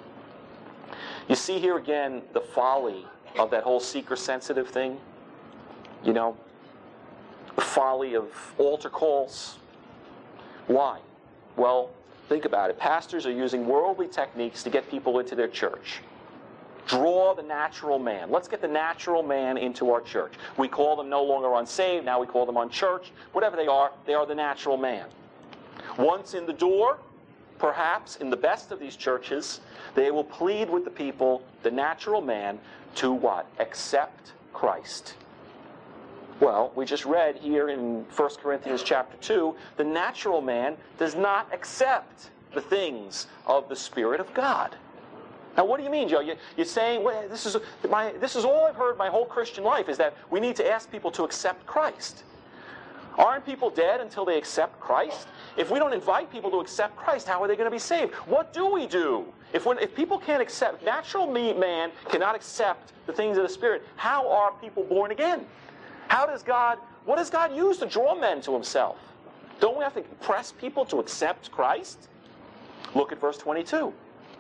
You see here again the folly of that whole seeker-sensitive thing. You know, the folly of altar calls. Why? Well, think about it. Pastors are using worldly techniques to get people into their church. Draw the natural man. Let's get the natural man into our church. We call them no longer unsaved. Now we call them unchurched. Whatever they are, they are the natural man. Once in the door, perhaps in the best of these churches, they will plead with the people, the natural man, to what? Accept Christ. Well, we just read here in First Corinthians chapter two, the natural man does not accept the things of the Spirit of God. Now, what do you mean, Joe? You, you're saying, well, this is my, this is all I've heard my whole Christian life, is that we need to ask people to accept Christ. Aren't people dead until they accept Christ? If we don't invite people to accept Christ, how are they going to be saved? What do we do? If, when, if people can't accept, natural man cannot accept the things of the Spirit, how are people born again? How does God, what does God use to draw men to himself? Don't we have to press people to accept Christ? Look at verse twenty-two.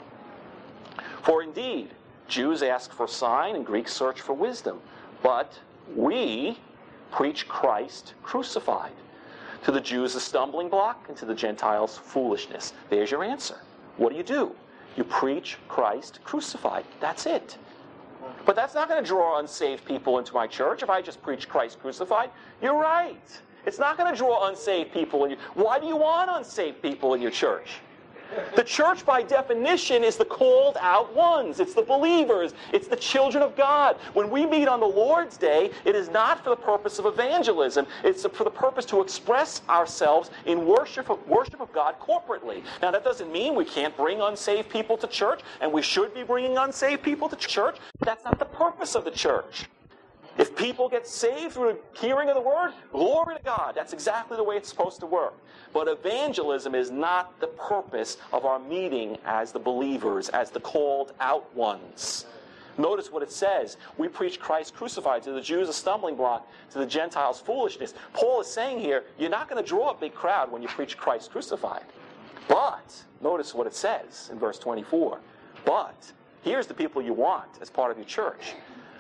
For indeed, Jews ask for sign and Greeks search for wisdom, but we preach Christ crucified. To the Jews a stumbling block, and to the Gentiles foolishness. There's your answer. What do you do? You preach Christ crucified. That's it. But that's not going to draw unsaved people into my church if I just preach Christ crucified. You're right. It's not going to draw unsaved people in your... Why do you want unsaved people in your church? The church, by definition, is the called out ones. It's the believers. It's the children of God. When we meet on the Lord's Day, it is not for the purpose of evangelism. It's for the purpose to express ourselves in worship of, worship of God corporately. Now, that doesn't mean we can't bring unsaved people to church, and we should be bringing unsaved people to church. That's not the purpose of the church. If people get saved through the hearing of the word, glory to God. That's exactly the way it's supposed to work. But evangelism is not the purpose of our meeting as the believers, as the called out ones. Notice what it says. We preach Christ crucified. To the Jews a stumbling block, to the Gentiles foolishness. Paul is saying here, you're not going to draw a big crowd when you preach Christ crucified. But, notice what it says in verse twenty-four. But, here's the people you want as part of your church.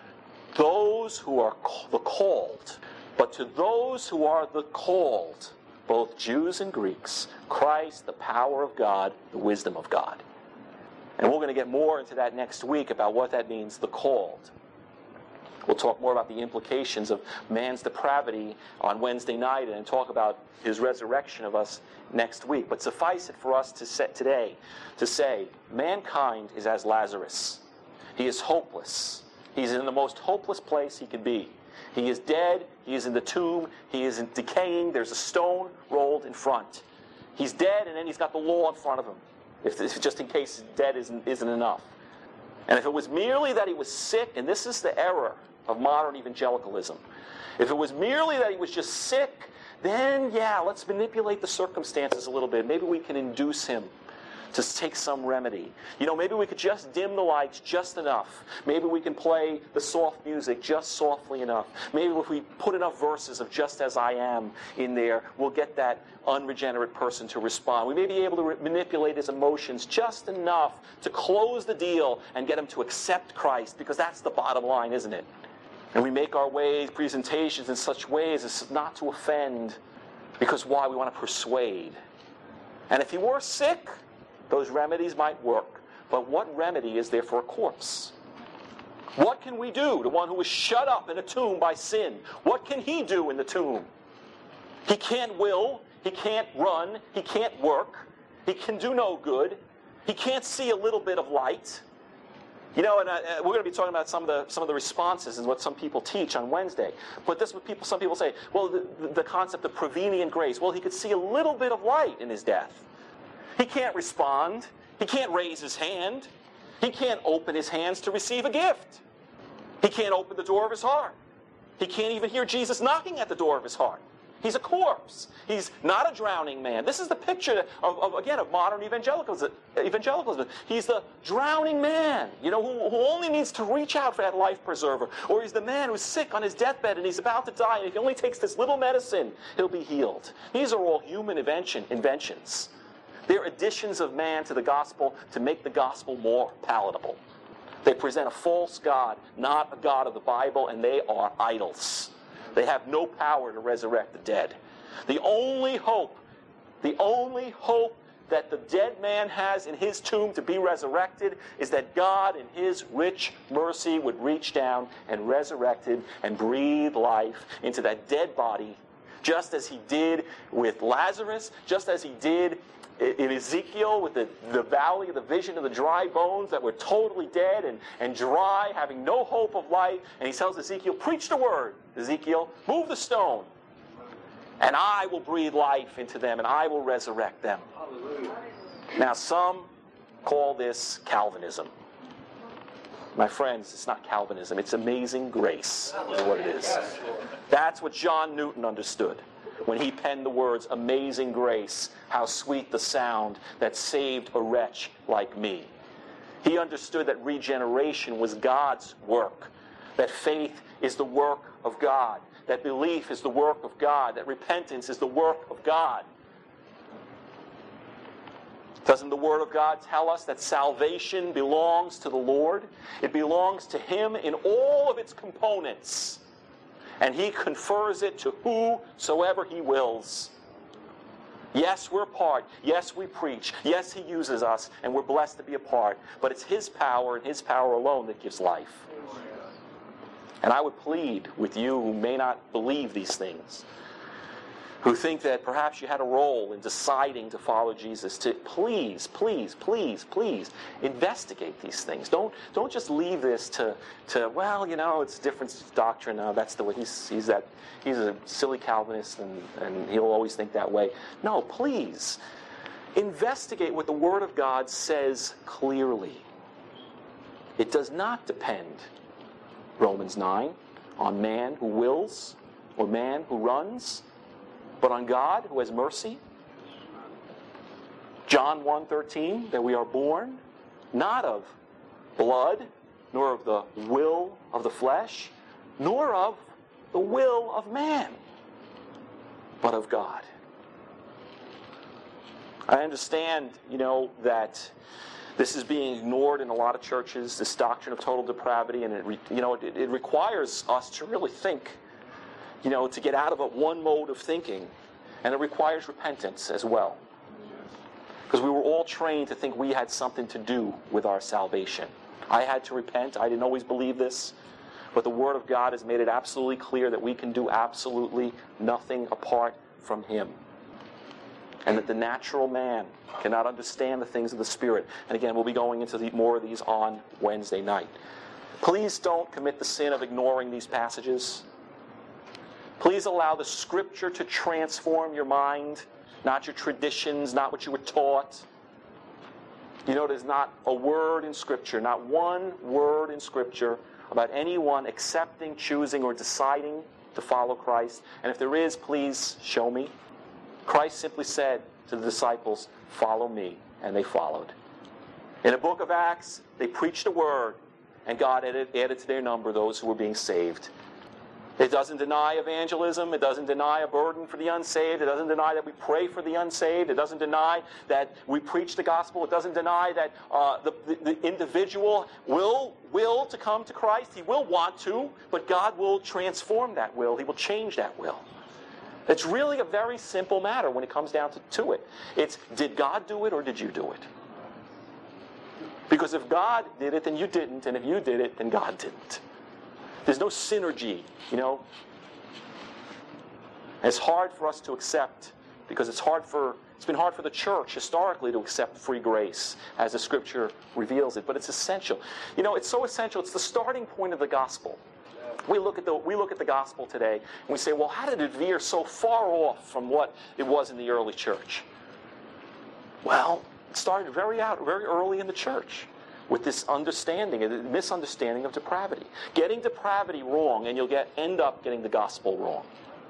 Those who are the called. But to those who are the called, both Jews and Greeks, Christ, the power of God, the wisdom of God. And we're going to get more into that next week about what that means, the called. We'll talk more about the implications of man's depravity on Wednesday night and talk about his resurrection of us next week. But suffice it for us to set today to say, mankind is as Lazarus. He is hopeless. He's in the most hopeless place he could be. He is dead. He is in the tomb. He is in decaying. There's a stone rolled in front. He's dead, and then he's got the law in front of him, if, if just in case dead isn't, isn't enough. And if it was merely that he was sick, and this is the error of modern evangelicalism, if it was merely that he was just sick, then, yeah, let's manipulate the circumstances a little bit. Maybe we can induce him to take some remedy. You know, maybe we could just dim the lights just enough. Maybe we can play the soft music just softly enough. Maybe if we put enough verses of Just As I Am in there, we'll get that unregenerate person to respond. We may be able to re- manipulate his emotions just enough to close the deal and get him to accept Christ, because that's the bottom line, isn't it? And we make our ways, presentations in such ways as not to offend, because why? We want to persuade. And if he were sick, those remedies might work. But what remedy is there for a corpse? What can we do to one who is shut up in a tomb by sin? What can he do in the tomb? He can't will. He can't run. He can't work. He can do no good. He can't see a little bit of light. You know, and uh, we're going to be talking about some of the some of the responses and what some people teach on Wednesday. But this is what people, some people say, well, the, the concept of prevenient grace. Well, he could see a little bit of light in his death. He can't respond. He can't raise his hand. He can't open his hands to receive a gift. He can't open the door of his heart. He can't even hear Jesus knocking at the door of his heart. He's a corpse. He's not a drowning man. This is the picture of, of again, of modern evangelicalism. evangelicalism. He's the drowning man, you know, who, who only needs to reach out for that life preserver. Or he's the man who's sick on his deathbed and he's about to die, and if he only takes this little medicine, he'll be healed. These are all human invention, inventions. They're additions of man to the gospel to make the gospel more palatable. They present a false God, not a God of the Bible, and they are idols. They have no power to resurrect the dead. The only hope, the only hope that the dead man has in his tomb to be resurrected is that God in his rich mercy would reach down and resurrect it and breathe life into that dead body, just as he did with Lazarus, just as he did in Ezekiel with the, the valley of the vision of the dry bones that were totally dead and, and dry, having no hope of life. And he tells Ezekiel, preach the word, Ezekiel, move the stone, and I will breathe life into them, and I will resurrect them. Hallelujah. Now, some call this Calvinism. My friends, it's not Calvinism. It's amazing grace is what it is. That's what John Newton understood when he penned the words, amazing grace, how sweet the sound that saved a wretch like me. He understood that regeneration was God's work, that faith is the work of God, that belief is the work of God, that repentance is the work of God. Doesn't the Word of God tell us that salvation belongs to the Lord? It belongs to Him in all of its components. And He confers it to whosoever He wills. Yes, we're a part. Yes, we preach. Yes, He uses us, and we're blessed to be a part. But it's His power and His power alone that gives life. And I would plead with you who may not believe these things, who think that perhaps you had a role in deciding to follow Jesus, to please, please, please, please investigate these things. Don't don't just leave this to, to well, you know, it's a different doctrine. Uh, that's the way he's he's that he's a silly Calvinist, and, and he'll always think that way. No, please investigate what the Word of God says clearly. It does not depend, Romans nine, on man who wills or man who runs, but on God who has mercy. John one thirteen, that we are born not of blood, nor of the will of the flesh, nor of the will of man, but of God. I understand, you know, that this is being ignored in a lot of churches, this doctrine of total depravity, and it, re, you know, it, it requires us to really think, you know, to get out of a one mode of thinking. And it requires repentance as well. Because we were all trained to think we had something to do with our salvation. I had to repent. I didn't always believe this. But the Word of God has made it absolutely clear that we can do absolutely nothing apart from Him. And that the natural man cannot understand the things of the Spirit. And again, we'll be going into the, more of these on Wednesday night. Please don't commit the sin of ignoring these passages. Please allow the Scripture to transform your mind, not your traditions, not what you were taught. You know, there's not a word in Scripture, not one word in Scripture about anyone accepting, choosing, or deciding to follow Christ. And if there is, please show me. Christ simply said to the disciples, follow me, and they followed. In the book of Acts, they preached the word, and God added, added to their number those who were being saved. It doesn't deny evangelism. It doesn't deny a burden for the unsaved. It doesn't deny that we pray for the unsaved. It doesn't deny that we preach the gospel. It doesn't deny that uh, the, the, the individual will will to come to Christ. He will want to, but God will transform that will. He will change that will. It's really a very simple matter when it comes down to, to it. It's, did God do it or did you do it? Because if God did it, then you didn't. And if you did it, then God didn't. There's no synergy, you know. It's hard for us to accept because it's hard for It's been hard for the church historically to accept free grace as the Scripture reveals it, but it's essential. You know, it's so essential. It's the starting point of the gospel. We look at the we look at the gospel today and we say, well, how did it veer so far off from what it was in the early church? Well, it started very out very early in the church with this understanding, a misunderstanding of depravity. Getting depravity wrong, and you'll get end up getting the gospel wrong.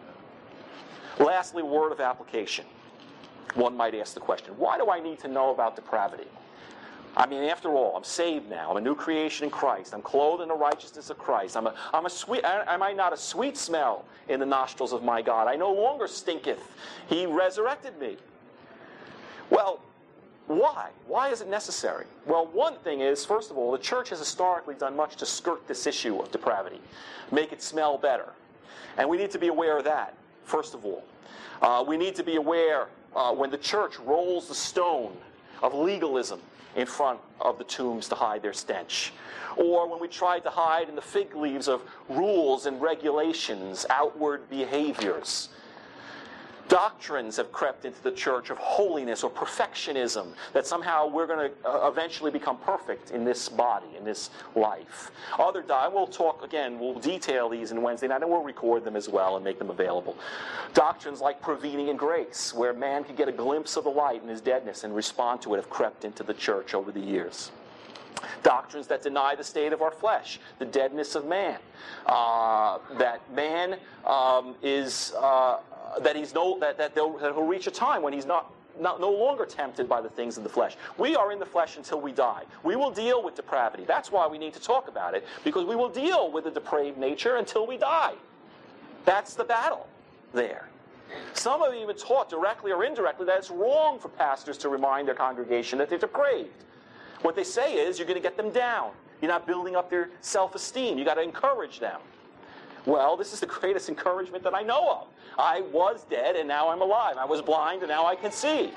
Lastly, word of application. One might ask the question, why do I need to know about depravity? I mean, after all, I'm saved now. I'm a new creation in Christ. I'm clothed in the righteousness of Christ. I'm a, I'm a sweet, am I not a sweet smell in the nostrils of my God? I no longer stinketh. He resurrected me. Well, why? Why is it necessary? Well, one thing is, first of all, the church has historically done much to skirt this issue of depravity, make it smell better. And we need to be aware of that, first of all. Uh, we need to be aware uh, when the church rolls the stone of legalism in front of the tombs to hide their stench. Or when we tried to hide in the fig leaves of rules and regulations, outward behaviors. Doctrines have crept into the church of holiness or perfectionism, that somehow we're going to uh, eventually become perfect in this body, in this life. Other di- we'll talk again, we'll detail these in Wednesday night, and we'll record them as well and make them available. Doctrines like prevenient grace, where man can get a glimpse of the light in his deadness and respond to it, have crept into the church over the years. Doctrines that deny the state of our flesh, the deadness of man, uh, that man um, is... Uh, that he's no that that, they'll, that he'll reach a time when he's not, not no longer tempted by the things of the flesh. We are in the flesh until we die. We will deal with depravity. That's why we need to talk about it, because we will deal with the depraved nature until we die. That's the battle there. Some have even taught directly or indirectly that it's wrong for pastors to remind their congregation that they're depraved. What they say is you're going to get them down. You're not building up their self-esteem. You've got to encourage them. Well, this is the greatest encouragement that I know of. I was dead and now I'm alive. I was blind and now I can see.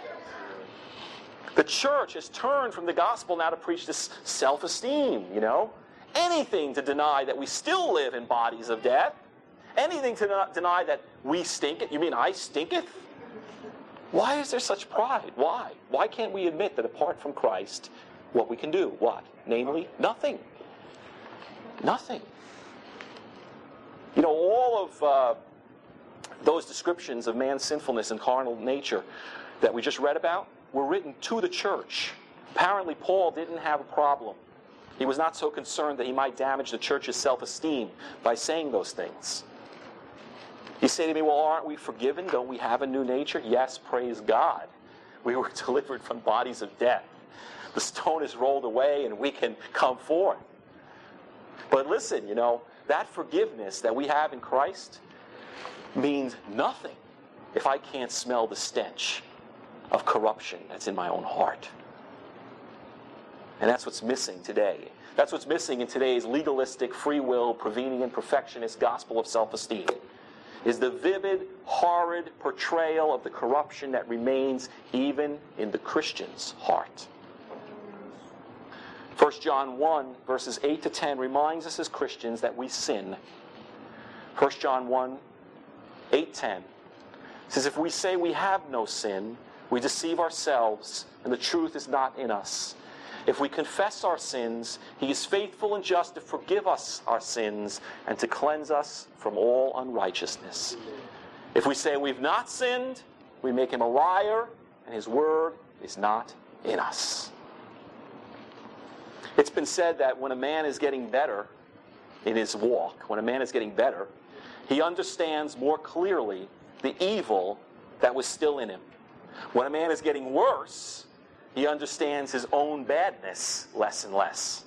The church has turned from the gospel now to preach this self-esteem, you know. Anything to deny that we still live in bodies of death. Anything to not deny that we stinketh. You mean I stinketh? Why is there such pride? Why? Why can't we admit that apart from Christ, what we can do? What? Namely, nothing. Nothing. You know, all of uh, those descriptions of man's sinfulness and carnal nature that we just read about were written to the church. Apparently, Paul didn't have a problem. He was not so concerned that he might damage the church's self-esteem by saying those things. You say to me, well, aren't we forgiven? Don't we have a new nature? Yes, praise God. We were delivered from bodies of death. The stone is rolled away and we can come forth. But listen, you know, that forgiveness that we have in Christ means nothing if I can't smell the stench of corruption that's in my own heart. And that's what's missing today. That's what's missing in today's legalistic, free will, prevenient, perfectionist gospel of self-esteem, is the vivid, horrid portrayal of the corruption that remains even in the Christian's heart. First John one, verses eight to ten, reminds us as Christians that we sin. First John one, eight, ten says, if we say we have no sin, we deceive ourselves, and the truth is not in us. If we confess our sins, he is faithful and just to forgive us our sins and to cleanse us from all unrighteousness. If we say we've not sinned, we make him a liar, and his word is not in us. It's been said that when a man is getting better in his walk, when a man is getting better, he understands more clearly the evil that was still in him. When a man is getting worse, he understands his own badness less and less.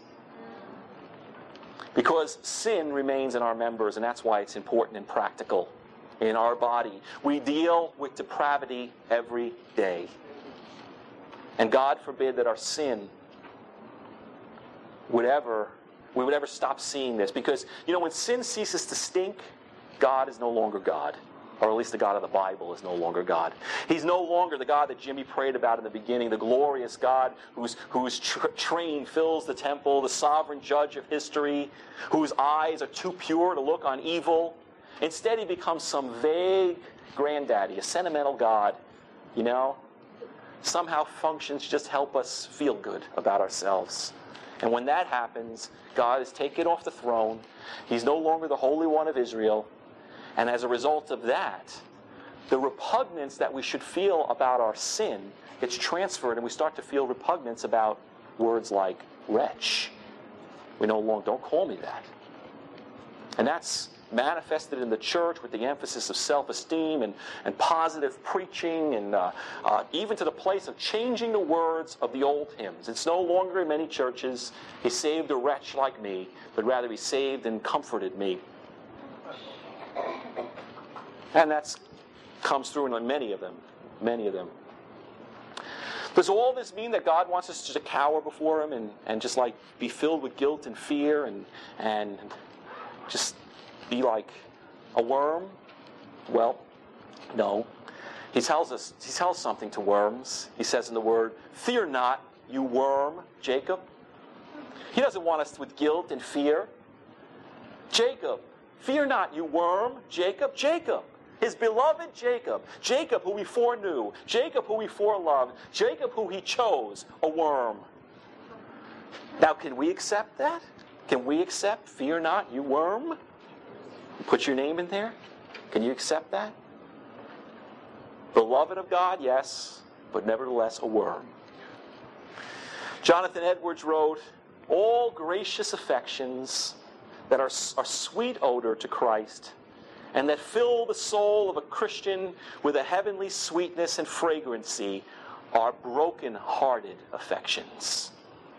Because sin remains in our members, and that's why it's important and practical in our body. We deal with depravity every day. And God forbid that our sin would ever, we would ever stop seeing this. Because, you know, when sin ceases to stink, God is no longer God. Or at least the God of the Bible is no longer God. He's no longer the God that Jimmy prayed about in the beginning, the glorious God whose, whose tra- train fills the temple, the sovereign judge of history, whose eyes are too pure to look on evil. Instead, he becomes some vague granddaddy, a sentimental God, you know, somehow functions to just help us feel good about ourselves. And when that happens, God is taken off the throne. He's no longer the Holy One of Israel. And as a result of that, the repugnance that we should feel about our sin gets transferred, and we start to feel repugnance about words like wretch. We no longer, don't call me that. And that's manifested in the church with the emphasis of self-esteem and, and positive preaching, and uh, uh, even to the place of changing the words of the old hymns. It's no longer in many churches, he saved a wretch like me, but rather he saved and comforted me. And that comes through in many of them, many of them. Does all this mean that God wants us to cower before him and, and just like be filled with guilt and fear and and just be like a worm? Well, no. He tells us, he tells something to worms. He says in the word, "Fear not, you worm, Jacob." He doesn't want us with guilt and fear. Jacob, fear not, you worm, Jacob, Jacob. His beloved Jacob, Jacob who he foreknew, Jacob who he foreloved, Jacob who he chose, a worm. Now, can we accept that? Can we accept, fear not, you worm? Put your name in there. Can you accept that? Beloved of God, yes, but nevertheless a worm. Jonathan Edwards wrote, "All gracious affections that are, are sweet odor to Christ, and that fill the soul of a Christian with a heavenly sweetness and fragrancy, are broken-hearted affections."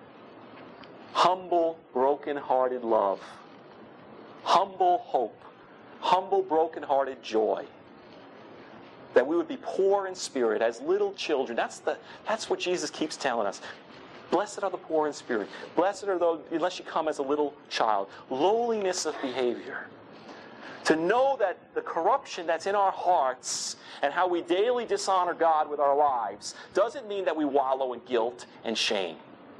Humble, broken-hearted love. Humble hope. Humble, broken-hearted joy. That we would be poor in spirit as little children. That's the that's what Jesus keeps telling us. Blessed are the poor in spirit. Blessed are those, unless you come as a little child. Lowliness of behavior. To know that the corruption that's in our hearts and how we daily dishonor God with our lives doesn't mean that we wallow in guilt and shame.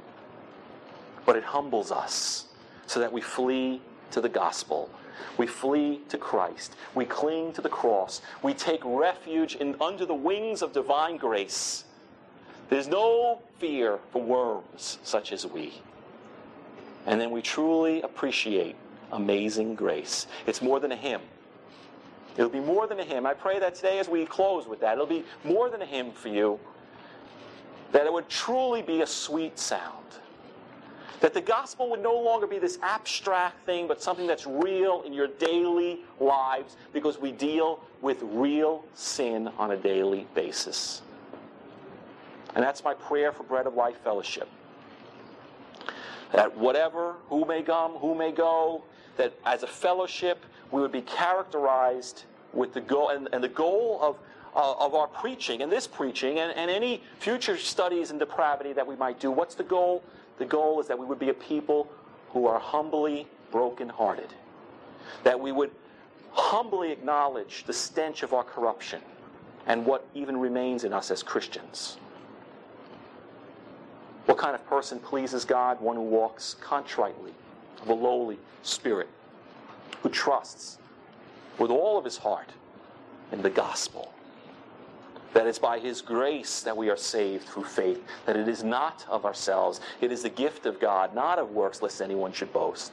But it humbles us so that we flee to the gospel. We flee to Christ. We cling to the cross. We take refuge in, under the wings of divine grace. There's no fear for worms such as we. And then we truly appreciate amazing grace. It's more than a hymn. It'll be more than a hymn. I pray that today as we close with that, it'll be more than a hymn for you. That it would truly be a sweet sound. That the gospel would no longer be this abstract thing, but something that's real in your daily lives, because we deal with real sin on a daily basis. And that's my prayer for Bread of Life Fellowship. That whatever, who may come, who may go, that as a fellowship we would be characterized with the goal, and, and the goal of, uh, of our preaching, and this preaching, and, and any future studies in depravity that we might do. What's the goal? The goal is that we would be a people who are humbly brokenhearted. That we would humbly acknowledge the stench of our corruption and what even remains in us as Christians. What kind of person pleases God? One who walks contritely, of a lowly spirit, who trusts with all of his heart in the gospel. That it's by his grace that we are saved through faith. That it is not of ourselves. It is the gift of God, not of works, lest anyone should boast.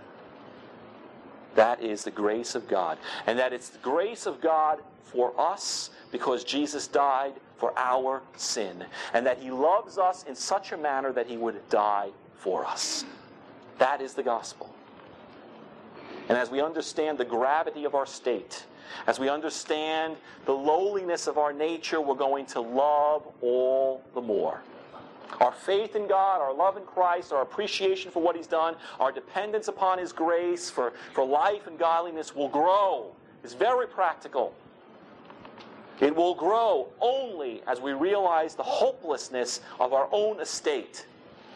That is the grace of God. And that it's the grace of God for us because Jesus died for our sin. And that he loves us in such a manner that he would die for us. That is the gospel. And as we understand the gravity of our state, as we understand the lowliness of our nature, we're going to love all the more. Our faith in God, our love in Christ, our appreciation for what he's done, our dependence upon his grace for, for life and godliness will grow. It's very practical. It will grow only as we realize the hopelessness of our own estate.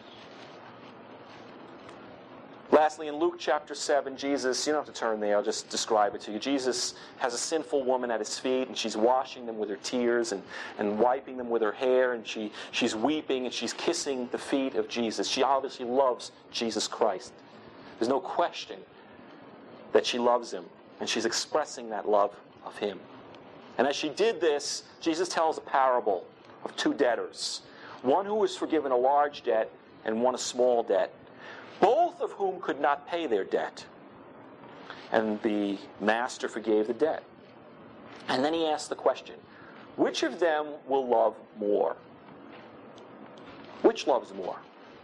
Lastly, in Luke chapter seven, Jesus, you don't have to turn there, I'll just describe it to you. Jesus has a sinful woman at his feet, and she's washing them with her tears and, and wiping them with her hair, and she, she's weeping, and she's kissing the feet of Jesus. She obviously loves Jesus Christ. There's no question that she loves him, and she's expressing that love of him. And as she did this, Jesus tells a parable of two debtors, one who was forgiven a large debt and one a small debt, both of whom could not pay their debt. And the master forgave the debt. And then he asked the question, which of them will love more? Which loves more?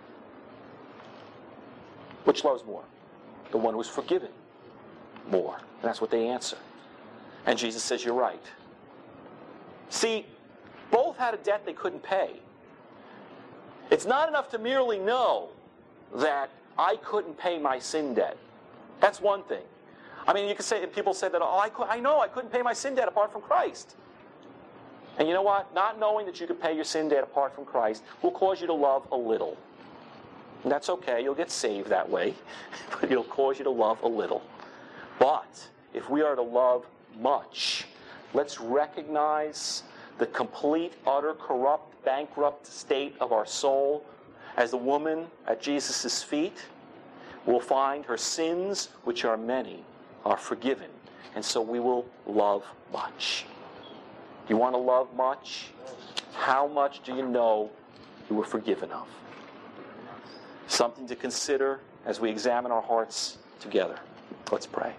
Which loves more? The one who was forgiven more. And that's what they answer. And Jesus says, you're right. See, both had a debt they couldn't pay. It's not enough to merely know that I couldn't pay my sin debt. That's one thing. I mean, you can say, people say that, oh, I, could, I know I couldn't pay my sin debt apart from Christ. And you know what? Not knowing that you could pay your sin debt apart from Christ will cause you to love a little. And that's okay. You'll get saved that way. But it'll cause you to love a little. But if we are to love much, let's recognize the complete, utter, corrupt, bankrupt state of our soul. As the woman at Jesus' feet will find her sins, which are many, are forgiven. And so we will love much. You want to love much? How much do you know you were forgiven of? Something to consider as we examine our hearts together. Let's pray.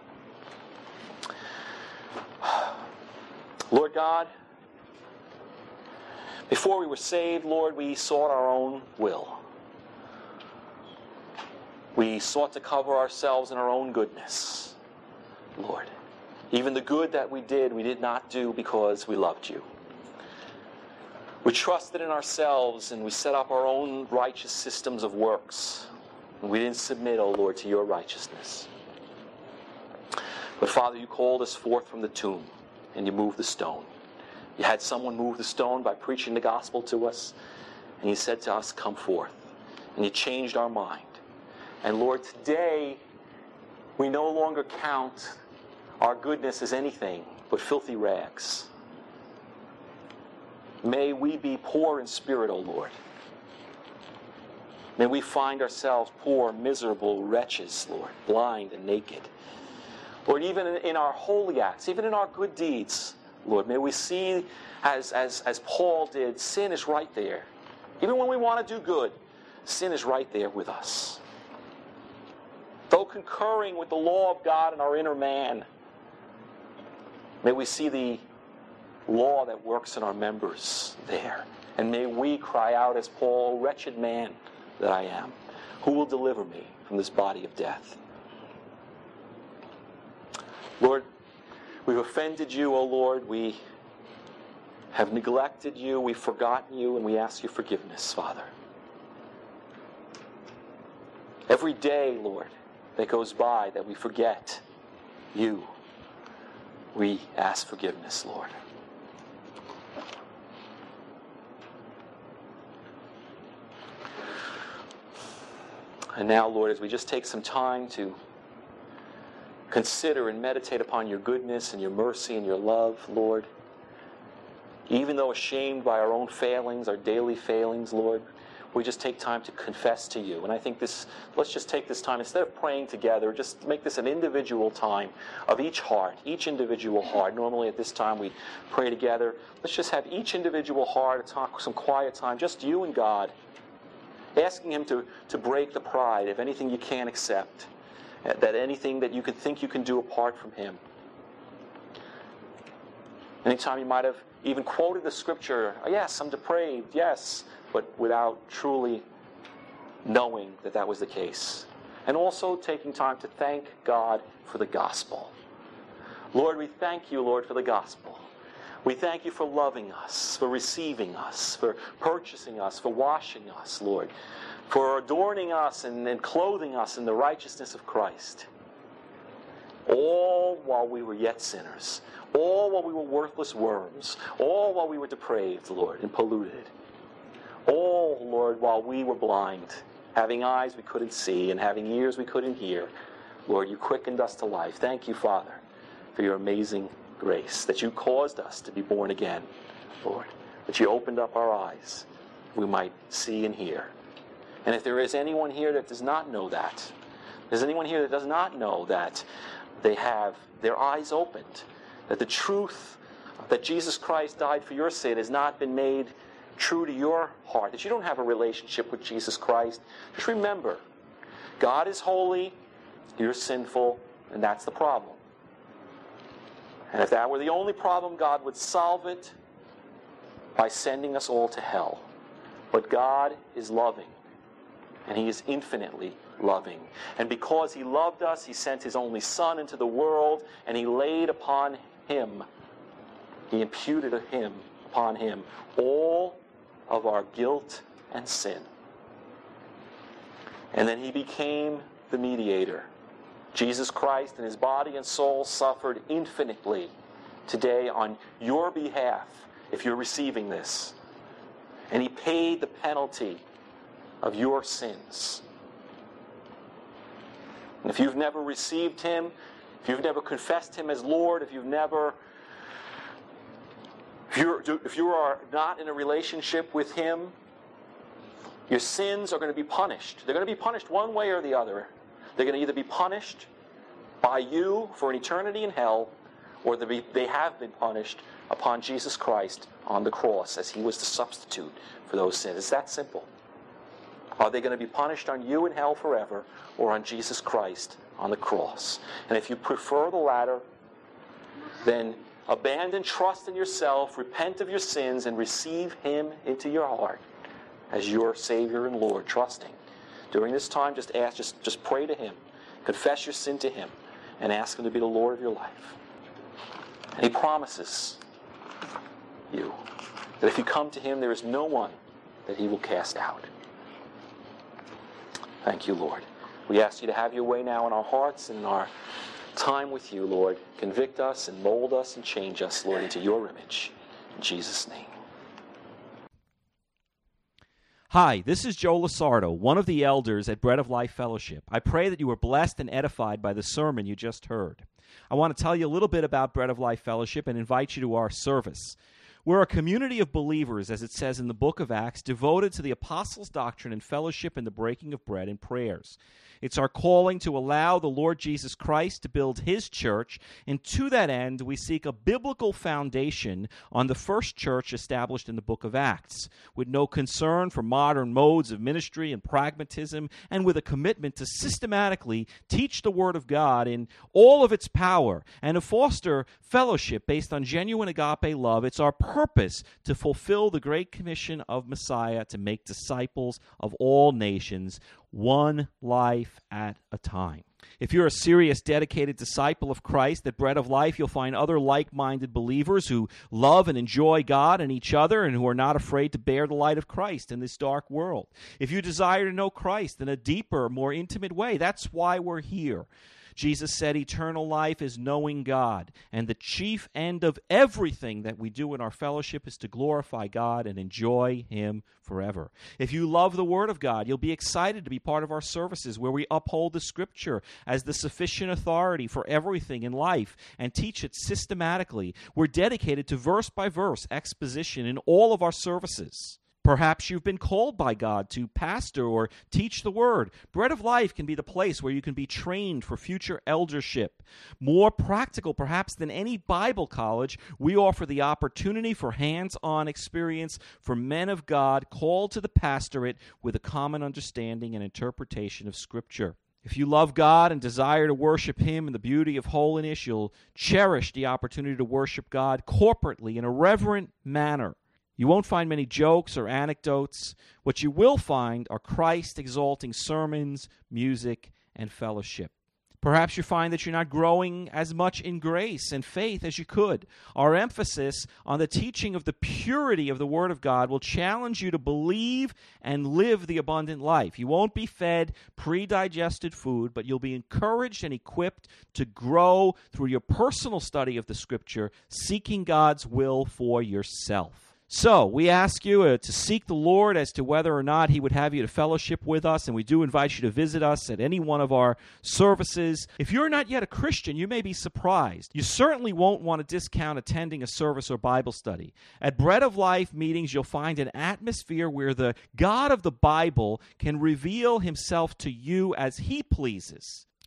Lord God, before we were saved, Lord, we sought our own will. We sought to cover ourselves in our own goodness, Lord. Even the good that we did, we did not do because we loved you. We trusted in ourselves and we set up our own righteous systems of works. And we didn't submit, O Lord, to your righteousness. But Father, you called us forth from the tomb and you moved the stone. You had someone move the stone by preaching the gospel to us. And you said to us, come forth. And you changed our mind. And Lord, today we no longer count our goodness as anything but filthy rags. May we be poor in spirit, O Lord. May we find ourselves poor, miserable wretches, Lord, blind and naked. Lord, even in our holy acts, even in our good deeds, Lord, may we see, as, as, as Paul did, sin is right there. Even when we want to do good, sin is right there with us. Though concurring with the law of God in our inner man, may we see the law that works in our members there. And may we cry out as Paul, wretched man that I am, who will deliver me from this body of death? Lord, we've offended you, O Lord. We have neglected you. We've forgotten you, and we ask your forgiveness, Father. Every day, Lord, that goes by that we forget you, we ask forgiveness, Lord. And now, Lord, as we just take some time to consider and meditate upon your goodness and your mercy and your love, Lord, even though ashamed by our own failings, our daily failings, Lord, we just take time to confess to you. And I think this, let's just take this time, instead of praying together, just make this an individual time of each heart, each individual heart. Normally at this time we pray together. Let's just have each individual heart, talk, some quiet time, just you and God, asking him to, to break the pride of anything you can't accept, that anything that you could think you can do apart from him. Anytime you might have even quoted the scripture, yes, I'm depraved, yes, but without truly knowing that that was the case. And also taking time to thank God for the gospel. Lord, we thank you, Lord, for the gospel. We thank you for loving us, for receiving us, for purchasing us, for washing us, Lord, for adorning us and, and clothing us in the righteousness of Christ. All while we were yet sinners. All while we were worthless worms. All while we were depraved, Lord, and polluted. All, Lord, while we were blind, having eyes we couldn't see and having ears we couldn't hear. Lord, you quickened us to life. Thank you, Father, for your amazing grace, that you caused us to be born again, Lord, that you opened up our eyes, we might see and hear. And if there is anyone here that does not know that, if there's anyone here that does not know that they have their eyes opened, that the truth that Jesus Christ died for your sin has not been made true to your heart, that you don't have a relationship with Jesus Christ, just remember, God is holy, you're sinful, and that's the problem. And if that were the only problem, God would solve it by sending us all to hell. But God is loving, and He is infinitely loving. And because He loved us, He sent His only Son into the world, and He laid upon Him, He imputed to Him, upon Him, all of our guilt and sin. And then He became the mediator. Jesus Christ in His body and soul suffered infinitely today on your behalf, if you're receiving this. And He paid the penalty of your sins. And if you've never received Him, if you've never confessed Him as Lord, if you've never, if you're, if you are not in a relationship with Him, your sins are going to be punished. They're going to be punished one way or the other. They're going to either be punished by you for an eternity in hell, or they have been punished upon Jesus Christ on the cross, as He was the substitute for those sins. It's that simple. Are they going to be punished on you in hell forever, or on Jesus Christ on the cross? And if you prefer the latter, then abandon trust in yourself, repent of your sins, and receive Him into your heart as your Savior and Lord, trusting. During this time, just ask, just, just pray to Him. Confess your sin to Him, and ask Him to be the Lord of your life. And He promises you that if you come to Him, there is no one that He will cast out. Thank you, Lord. We ask You to have Your way now in our hearts and in our time with You, Lord. Convict us and mold us and change us, Lord, into Your image. In Jesus' name. Hi, this is Joe Lasardo, one of the elders at Bread of Life Fellowship. I pray that you were blessed and edified by the sermon you just heard. I want to tell you a little bit about Bread of Life Fellowship and invite you to our service. We're a community of believers, as it says in the book of Acts, devoted to the apostles' doctrine and fellowship and the breaking of bread and prayers. It's our calling to allow the Lord Jesus Christ to build His church, and to that end, we seek a biblical foundation on the first church established in the book of Acts, with no concern for modern modes of ministry and pragmatism, and with a commitment to systematically teach the Word of God in all of its power, and to foster fellowship based on genuine agape love. It's our purpose to fulfill the great commission of Messiah to make disciples of all nations, one life at a time. If you're a serious, dedicated disciple of Christ at Bread of Life, you'll find other like-minded believers who love and enjoy God and each other and who are not afraid to bear the light of Christ in this dark world. If you desire to know Christ in a deeper, more intimate way, that's why we're here. Jesus said eternal life is knowing God, and the chief end of everything that we do in our fellowship is to glorify God and enjoy Him forever. If you love the Word of God, you'll be excited to be part of our services where we uphold the Scripture as the sufficient authority for everything in life and teach it systematically. We're dedicated to verse-by-verse exposition in all of our services. Perhaps you've been called by God to pastor or teach the Word. Bread of Life can be the place where you can be trained for future eldership. More practical, perhaps, than any Bible college, we offer the opportunity for hands-on experience for men of God called to the pastorate with a common understanding and interpretation of Scripture. If you love God and desire to worship Him in the beauty of holiness, you'll cherish the opportunity to worship God corporately in a reverent manner. You won't find many jokes or anecdotes. What you will find are Christ-exalting sermons, music, and fellowship. Perhaps you find that you're not growing as much in grace and faith as you could. Our emphasis on the teaching of the purity of the Word of God will challenge you to believe and live the abundant life. You won't be fed pre-digested food, but you'll be encouraged and equipped to grow through your personal study of the Scripture, seeking God's will for yourself. So, we ask you uh, to seek the Lord as to whether or not He would have you to fellowship with us, and we do invite you to visit us at any one of our services. If you're not yet a Christian, you may be surprised. You certainly won't want to discount attending a service or Bible study. At Bread of Life meetings, you'll find an atmosphere where the God of the Bible can reveal Himself to you as He pleases.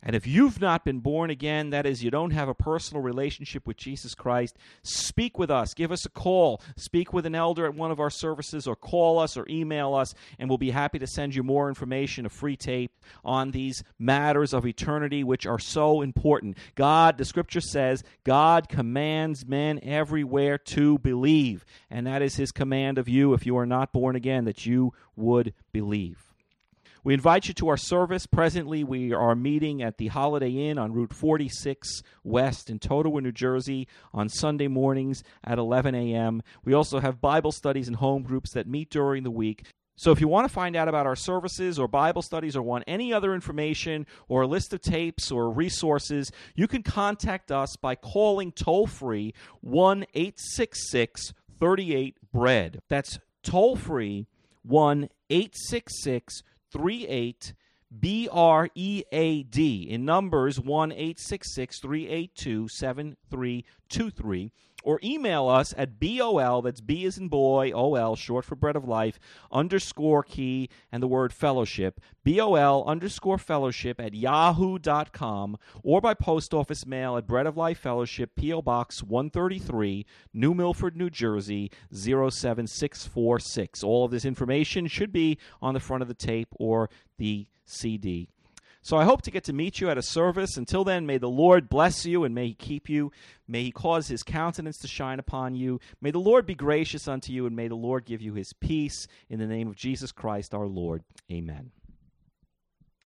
And if you've not been born again, that is, you don't have a personal relationship with Jesus Christ, speak with us. Give us a call. Speak with an elder at one of our services, or call us or email us, and we'll be happy to send you more information, a free tape on these matters of eternity, which are so important. God, the Scripture says, God commands men everywhere to believe. And that is his command of you, if you are not born again, that you would believe. We invite you to our service. Presently, we are meeting at the Holiday Inn on Route forty-six West in Totowa, New Jersey, on Sunday mornings at eleven a.m. We also have Bible studies and home groups that meet during the week. So if you want to find out about our services or Bible studies, or want any other information or a list of tapes or resources, you can contact us by calling toll-free one eight six six, three eight, B R E A D. That's toll-free one eight six six, three eight, B R E A D, in numbers one eight six six, three eight two, seven three two three, or email us at B O L, that's B as in boy, O L, short for Bread of Life, underscore key, and the word fellowship, B O L underscore fellowship at yahoo dot com, or by post office mail at Bread of Life Fellowship, P O Box one thirty-three, New Milford, New Jersey, zero seven six four six. All of this information should be on the front of the tape or the C D. So I hope to get to meet you at a service. Until then, may the Lord bless you and may he keep you. May he cause his countenance to shine upon you. May the Lord be gracious unto you, and may the Lord give you his peace. In the name of Jesus Christ our Lord. Amen.